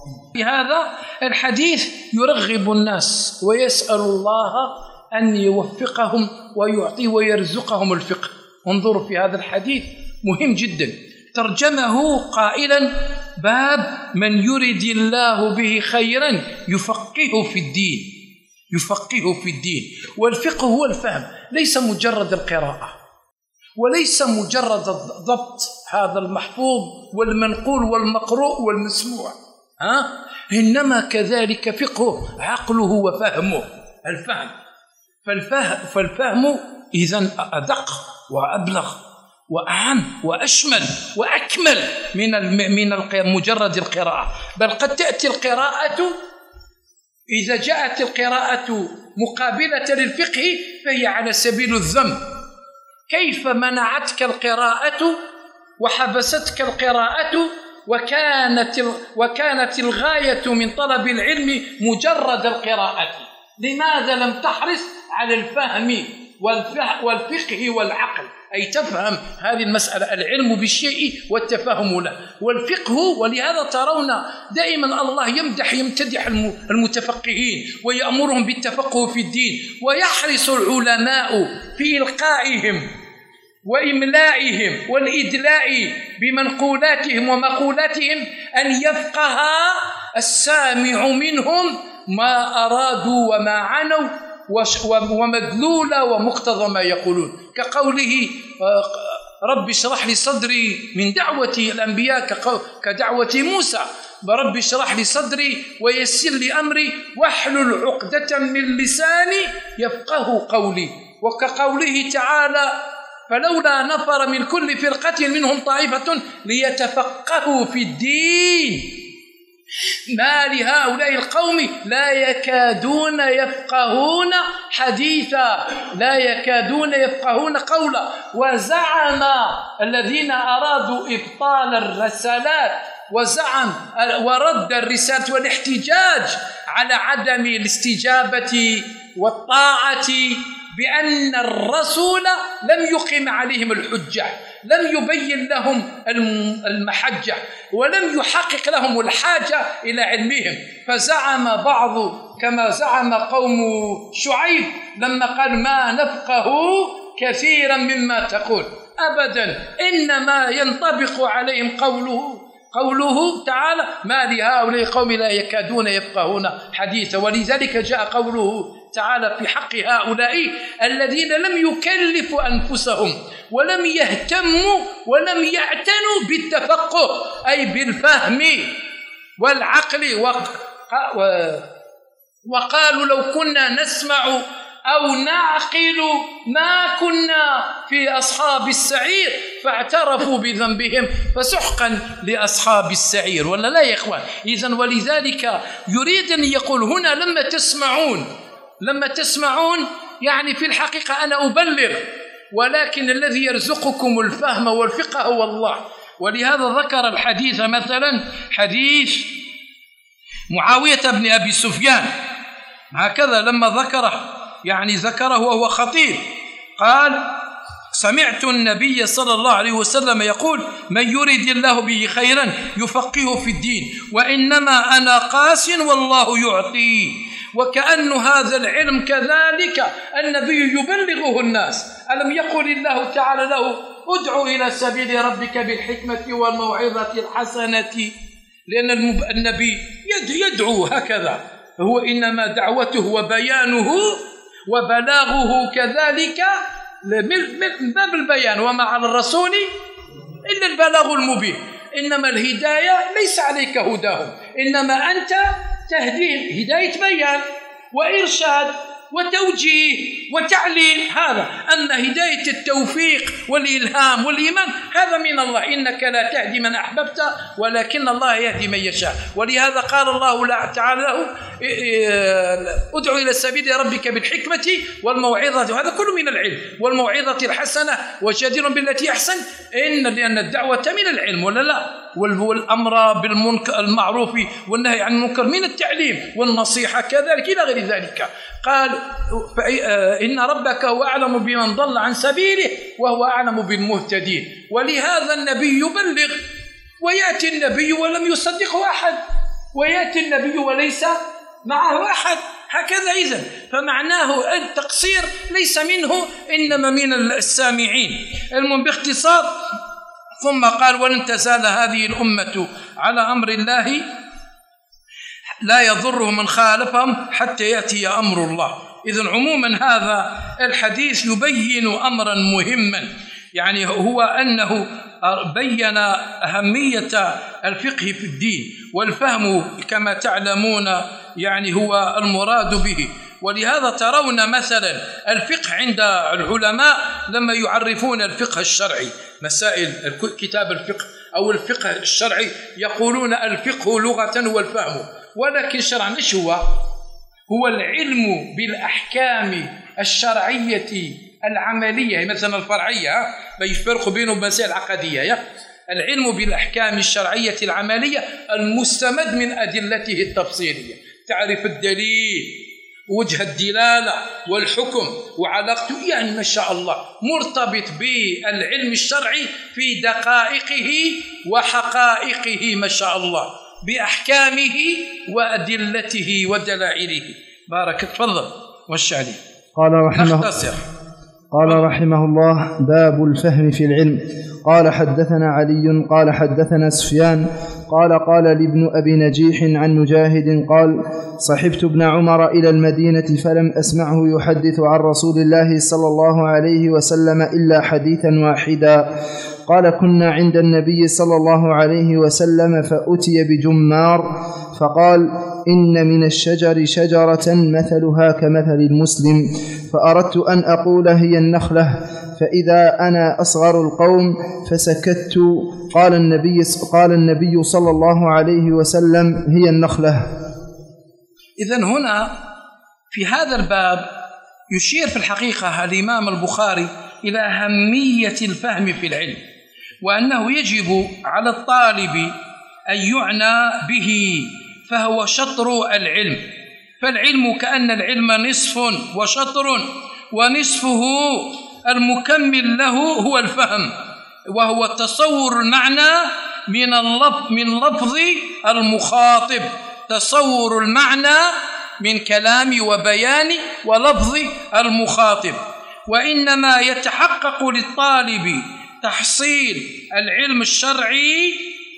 هذا الحديث يرغب الناس ويسأل الله أن يوفقهم ويعطي ويرزقهم الفقه. انظروا في هذا الحديث مهم جدا، ترجمه قائلا: باب من يريد الله به خيرا يفقهه في الدين. يفقهه في الدين، والفقه هو الفهم، ليس مجرد القراءة، وليس مجرد ضبط هذا المحفوظ والمنقول والمقروء والمسموع، ها؟ إنما كذلك فقه عقله وفهمه، الفهم. فالفهم, فالفهم إذن أدق وأبلغ وأعم وأشمل وأكمل من من مجرد القراءة. بل قد تأتي القراءة، إذا جاءت القراءة مقابلة للفقه فهي على سبيل الذم. كيف منعتك القراءة وحبستك القراءة وكانت وكانت الغاية من طلب العلم مجرد القراءة؟ لماذا لم تحرص على الفهم والفقه والعقل، أي تفهم هذه المسألة، العلم بالشيء والتفهم له والفقه. ولهذا ترون دائما الله يمدح يمتدح المتفقهين ويأمرهم بالتفقه في الدين، ويحرص العلماء في إلقائهم وإملائهم والإدلاء بمنقولاتهم ومقولاتهم أن يفقه السامع منهم ما أرادوا وما عنوا ومدلول ومقتضى ما يقولون، كقوله: رب اشرح لي صدري من دعوة الأنبياء كدعوة موسى، رب اشرح لي صدري ويسر لي أمري واحلل عقدة من لساني يفقه قولي، وكقوله تعالى: فلولا نفر من كل فرقة منهم طائفة ليتفقهوا في الدين ما لهؤلاء القوم لا يكادون يفقهون حديثا، لا يكادون يفقهون قولا. وزعم الذين أرادوا إبطال الرسالات وزعم ورد الرسالة والاحتجاج على عدم الاستجابة والطاعة بأن الرسول لم يقم عليهم الحجة، لم يبين لهم المحجة، ولم يحقق لهم الحاجة إلى علمهم. فزعم بعض كما زعم قوم شعيب لما قال: ما نفقه كثيرا مما تقول. أبدا، إنما ينطبق عليهم قوله قوله تعالى: ما لهؤلاء قوم لا يكادون يفقهون حديثا. ولذلك جاء قوله تعالى في حق هؤلاء الذين لم يكلفوا أنفسهم ولم يهتموا ولم يعتنوا بالتفقه، أي بالفهم والعقل وقالوا لو كنا نسمع أو نعقل ما كنا في أصحاب السعير فاعترفوا بذنبهم فسحقا لأصحاب السعير. ولا لا يا إخوان؟ إذن ولذلك يريد أن يقول هنا لما تسمعون لما تسمعون يعني في الحقيقة أنا أبلغ، ولكن الذي يرزقكم الفهم والفقه هو الله. ولهذا ذكر الحديث مثلا حديث معاوية بن أبي سفيان هكذا لما ذكره يعني ذكره وهو خطير، قال سمعت النبي صلى الله عليه وسلم يقول من يريد الله به خيرا يفقهه في الدين وإنما أنا قاس والله يعطي. وكأن هذا العلم كذلك النبي يبلغه الناس. ألم يقل الله تعالى له ادعو إلى سبيل ربك بالحكمة والموعظة الحسنة؟ لأن النبي يدعو هكذا، هو إنما دعوته وبيانه وبلاغه كذلك من باب البيان، وما على الرسول إلا البلاغ المبين. إنما الهداية ليس عليك هداهم، إنما أنت تهديه، هداية بيان وإرشاد وتوجيه وتعليم. هذا أن هداية التوفيق والإلهام والإيمان هذا من الله، إنك لا تهدي من أحببت ولكن الله يهدي من يشاء. ولهذا قال الله تعالى له ادعو إلى سبيل ربك بالحكمة والموعظة، وهذا كله من العلم، والموعظة الحسنة وجادل بالتي أحسن، إن لأن الدعوة من العلم ولا لا، والأمر بالمنكر المعروف والنهي عن المنكر من التعليم، والنصيحة كذلك إلى غير ذلك. قال إن ربك هو أعلم بمن ضل عن سبيله وهو أعلم بالمهتدين. ولهذا النبي يبلغ، ويأتي النبي ولم يصدقه أحد، ويأتي النبي وليس معه أحد، هكذا. إذن فمعناه التقصير ليس منه إنما من السامعين. المهم باختصار، ثم قال ولن تزال هذه الأمة على أمر الله لا يضره من خالفهم حتى يأتي أمر الله. إذن عموما هذا الحديث يبين أمرا مهما، يعني هو أنه بين أهمية الفقه في الدين، والفهم كما تعلمون يعني هو المراد به. ولهذا ترون مثلا الفقه عند العلماء لما يعرفون الفقه الشرعي، مسائل كتاب الفقه أو الفقه الشرعي، يقولون الفقه لغة هو الفهم، ولكن شرعا ايش هو؟ هو العلم بالأحكام الشرعية العملية، مثلا الفرعية بيفرق بينه وبين العقدية. العلم بالأحكام الشرعية العملية المستمد من أدلته التفصيلية، تعرف الدليل وجه الدلالة والحكم وعلاقته، يعني ما شاء الله مرتبط بالعلم الشرعي في دقائقه وحقائقه ما شاء الله، بأحكامه وأدلته ودلائله. بارك تفضل والشعري. قال رحمه نختصر. قال رحمه الله باب الفهم في العلم. قال حدثنا علي قال حدثنا سفيان قال قال لابن أبي نجيح عن مجاهد قال صحبت ابن عمر إلى المدينة فلم أسمعه يحدث عن رسول الله صلى الله عليه وسلم إلا حديثا واحدا. قال كنا عند النبي صلى الله عليه وسلم فأتي بجمار فقال إن من الشجر شجرة مثلها كمثل المسلم، فأردت أن أقول هي النخلة، فإذا أنا أصغر القوم فسكت. قال النبي, قال النبي صلى الله عليه وسلم هي النخلة. إذن هنا في هذا الباب يشير في الحقيقة الإمام البخاري إلى أهمية الفهم في العلم، وأنه يجب على الطالب أن يعنى به، فهو شطر العلم. فالعلم كأن العلم نصف وشطر، ونصفه المكمل له هو الفهم، وهو تصور المعنى من اللفظ من لفظ المخاطب، تصور المعنى من كلام وبيان ولفظ المخاطب. وإنما يتحقق للطالب تحصيل العلم الشرعي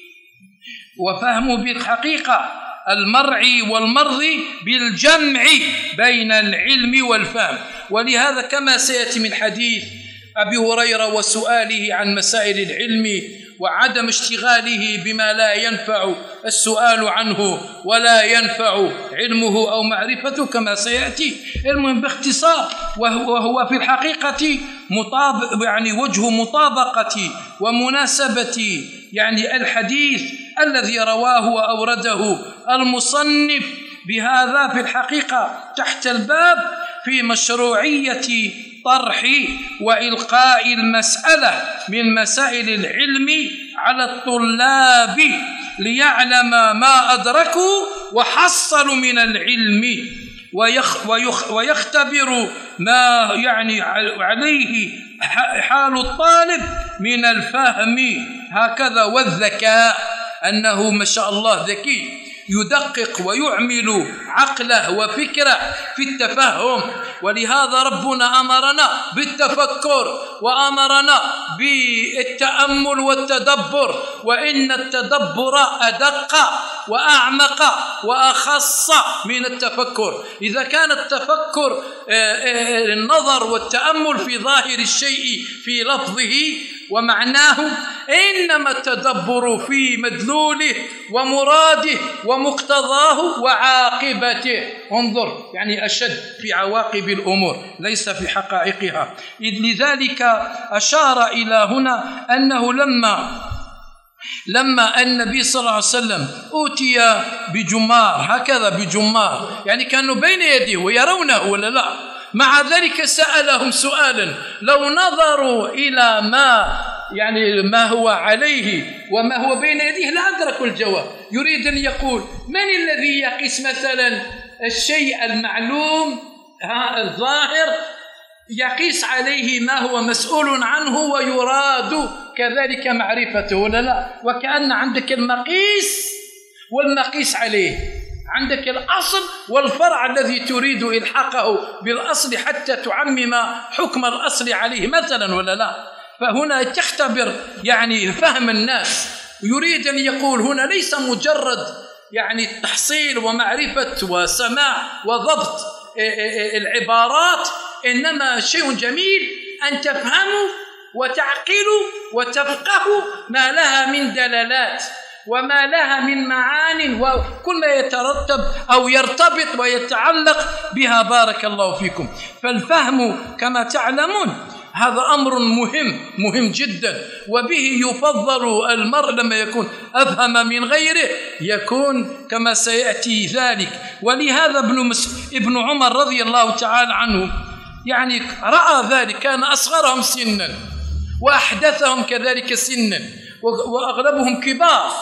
وفهمه بالحقيقة المرعي والمرضي بالجمع بين العلم والفهم. ولهذا كما سيأتي من حديث أبي هريرة وسؤاله عن مسائل العلم وعدم اشتغاله بما لا ينفع السؤال عنه ولا ينفع علمه أو معرفته كما سيأتي. المهم باختصار، وهو في الحقيقة مطابق يعني وجه مطابقة ومناسبة يعني الحديث الذي رواه وأورده المصنف بهذا في الحقيقة تحت الباب في مشروعية طرح وإلقاء المسألة من مسائل العلم على الطلاب ليعلم ما أدركوا وحصلوا من العلم ويخ ويخ ويختبر ما يعني عليه حال الطالب من الفهم هكذا والذكاء، أنه ما شاء الله ذكي يدقق ويعمل عقله وفكره في التفهم. ولهذا ربنا أمرنا بالتفكر وأمرنا بالتأمل والتدبر، وإن التدبر أدق وأعمق وأخص من التفكر. إذا كان التفكر النظر والتأمل في ظاهر الشيء في لفظه ومعناه، إنما التدبر في مدلوله ومراده ومقتضاه وعاقبته. انظر يعني أشد في عواقب الأمور ليس في حقائقها. لذلك أشار إلى هنا أنه لما لما النبي صلى الله عليه وسلم أوتي بجمار هكذا بجمار يعني كانوا بين يديه ويرونه ولا لا، مع ذلك سألهم سؤالا لو نظروا إلى ما يعني ما هو عليه وما هو بين يديه لأدركوا الجواب. يريد أن يقول من الذي يقيس مثلا الشيء المعلوم الظاهر يقيس عليه ما هو مسؤول عنه ويراد كذلك معرفته ولا لا؟ وكأن عندك المقيس والمقيس عليه، عندك الأصل والفرع الذي تريد إلحاقه بالأصل حتى تعمم حكم الأصل عليه مثلا ولا لا؟ فهنا تختبر يعني فهم الناس. يريد أن يقول هنا ليس مجرد يعني تحصيل ومعرفة وسماع وضبط العبارات، إنما شيء جميل أن تفهموا وتعقلوا وتفقهوا ما لها من دلالات وما لها من معان وكل ما يترتب أو يرتبط ويتعلق بها. بارك الله فيكم. فالفهم كما تعلمون هذا أمر مهم مهم جدا، وبه يفضل المرء لما يكون أفهم من غيره يكون كما سيأتي ذلك. ولهذا ابن, مس... ابن عمر رضي الله تعالى عنه يعني رأى ذلك، كان أصغرهم سنا وأحدثهم كذلك سنا وأغلبهم كبار.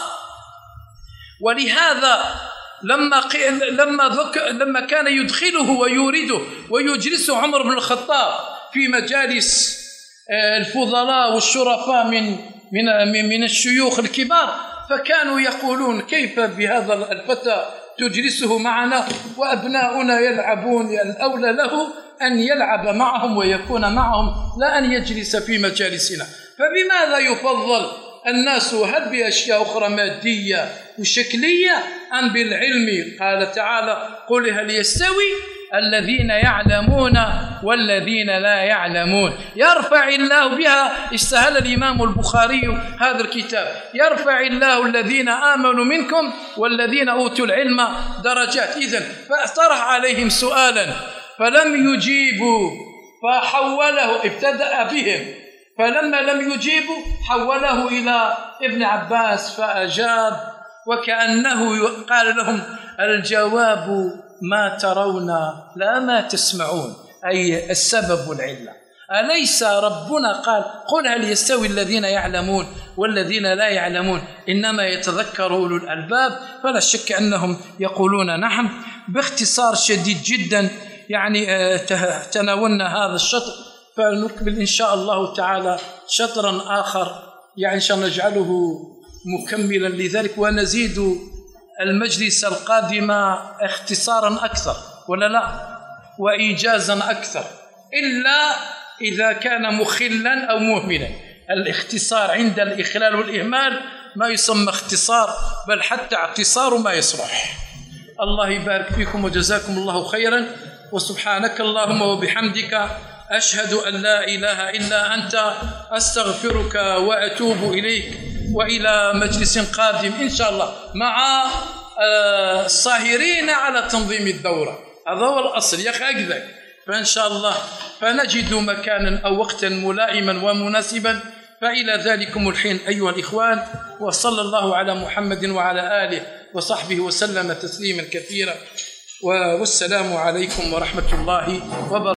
ولهذا لما لما ذك... لما كان يدخله ويورده ويجلسه عمر بن الخطاب في مجالس الفضلاء والشرفاء من من من الشيوخ الكبار، فكانوا يقولون كيف بهذا الفتى تجلسه معنا وأبناؤنا يلعبون، الأولى له أن يلعب معهم ويكون معهم لا أن يجلس في مجالسنا. فبماذا يفضل الناس؟ هل بأشياء أخرى مادية وشكلية أم بالعلم؟ قال تعالى قل هل يستوي الذين يعلمون والذين لا يعلمون. يرفع الله بها، استهل الإمام البخاري هذا الكتاب، يرفع الله الذين آمنوا منكم والذين أوتوا العلم درجات. إذن فاطرح عليهم سؤالا فلم يجيبوا فحوله، ابتدأ بهم، فلما لم يجيبوا حوله إلى ابن عباس فأجاب، وكأنه قال لهم الجواب ما ترون لا ما تسمعون، أي السبب والعلة. أليس ربنا قال قل هل يستوي الذين يعلمون والذين لا يعلمون إنما يتذكر أولو الألباب؟ فلا شك أنهم يقولون نعم. باختصار شديد جدا يعني تناولنا هذا الشطر، فنقبل إن شاء الله تعالى شطرا آخر يعني إن شاء الله نجعله مكملا لذلك، ونزيد المجلس القادم اختصارا أكثر ولا لا وإيجازا أكثر، إلا إذا كان مخلا أو مهملا. الاختصار عند الإخلال والإهمال ما يسمى اختصار، بل حتى اعتصار ما يصلح. الله يبارك فيكم وجزاكم الله خيرا، وسبحانك اللهم وبحمدك أشهد أن لا إله إلا أنت أستغفرك وأتوب إليك. وإلى مجلس قادم إن شاء الله مع الصاهرين على تنظيم الدورة. هذا هو الأصل يا أخي هكذا. فإن شاء الله فنجد مكانا أو وقتا ملائما ومناسبا. فإلى ذلكم الحين أيها الإخوان، وصلى الله على محمد وعلى آله وصحبه وسلم تسليما كثيرا، والسلام عليكم ورحمة الله وبركاته.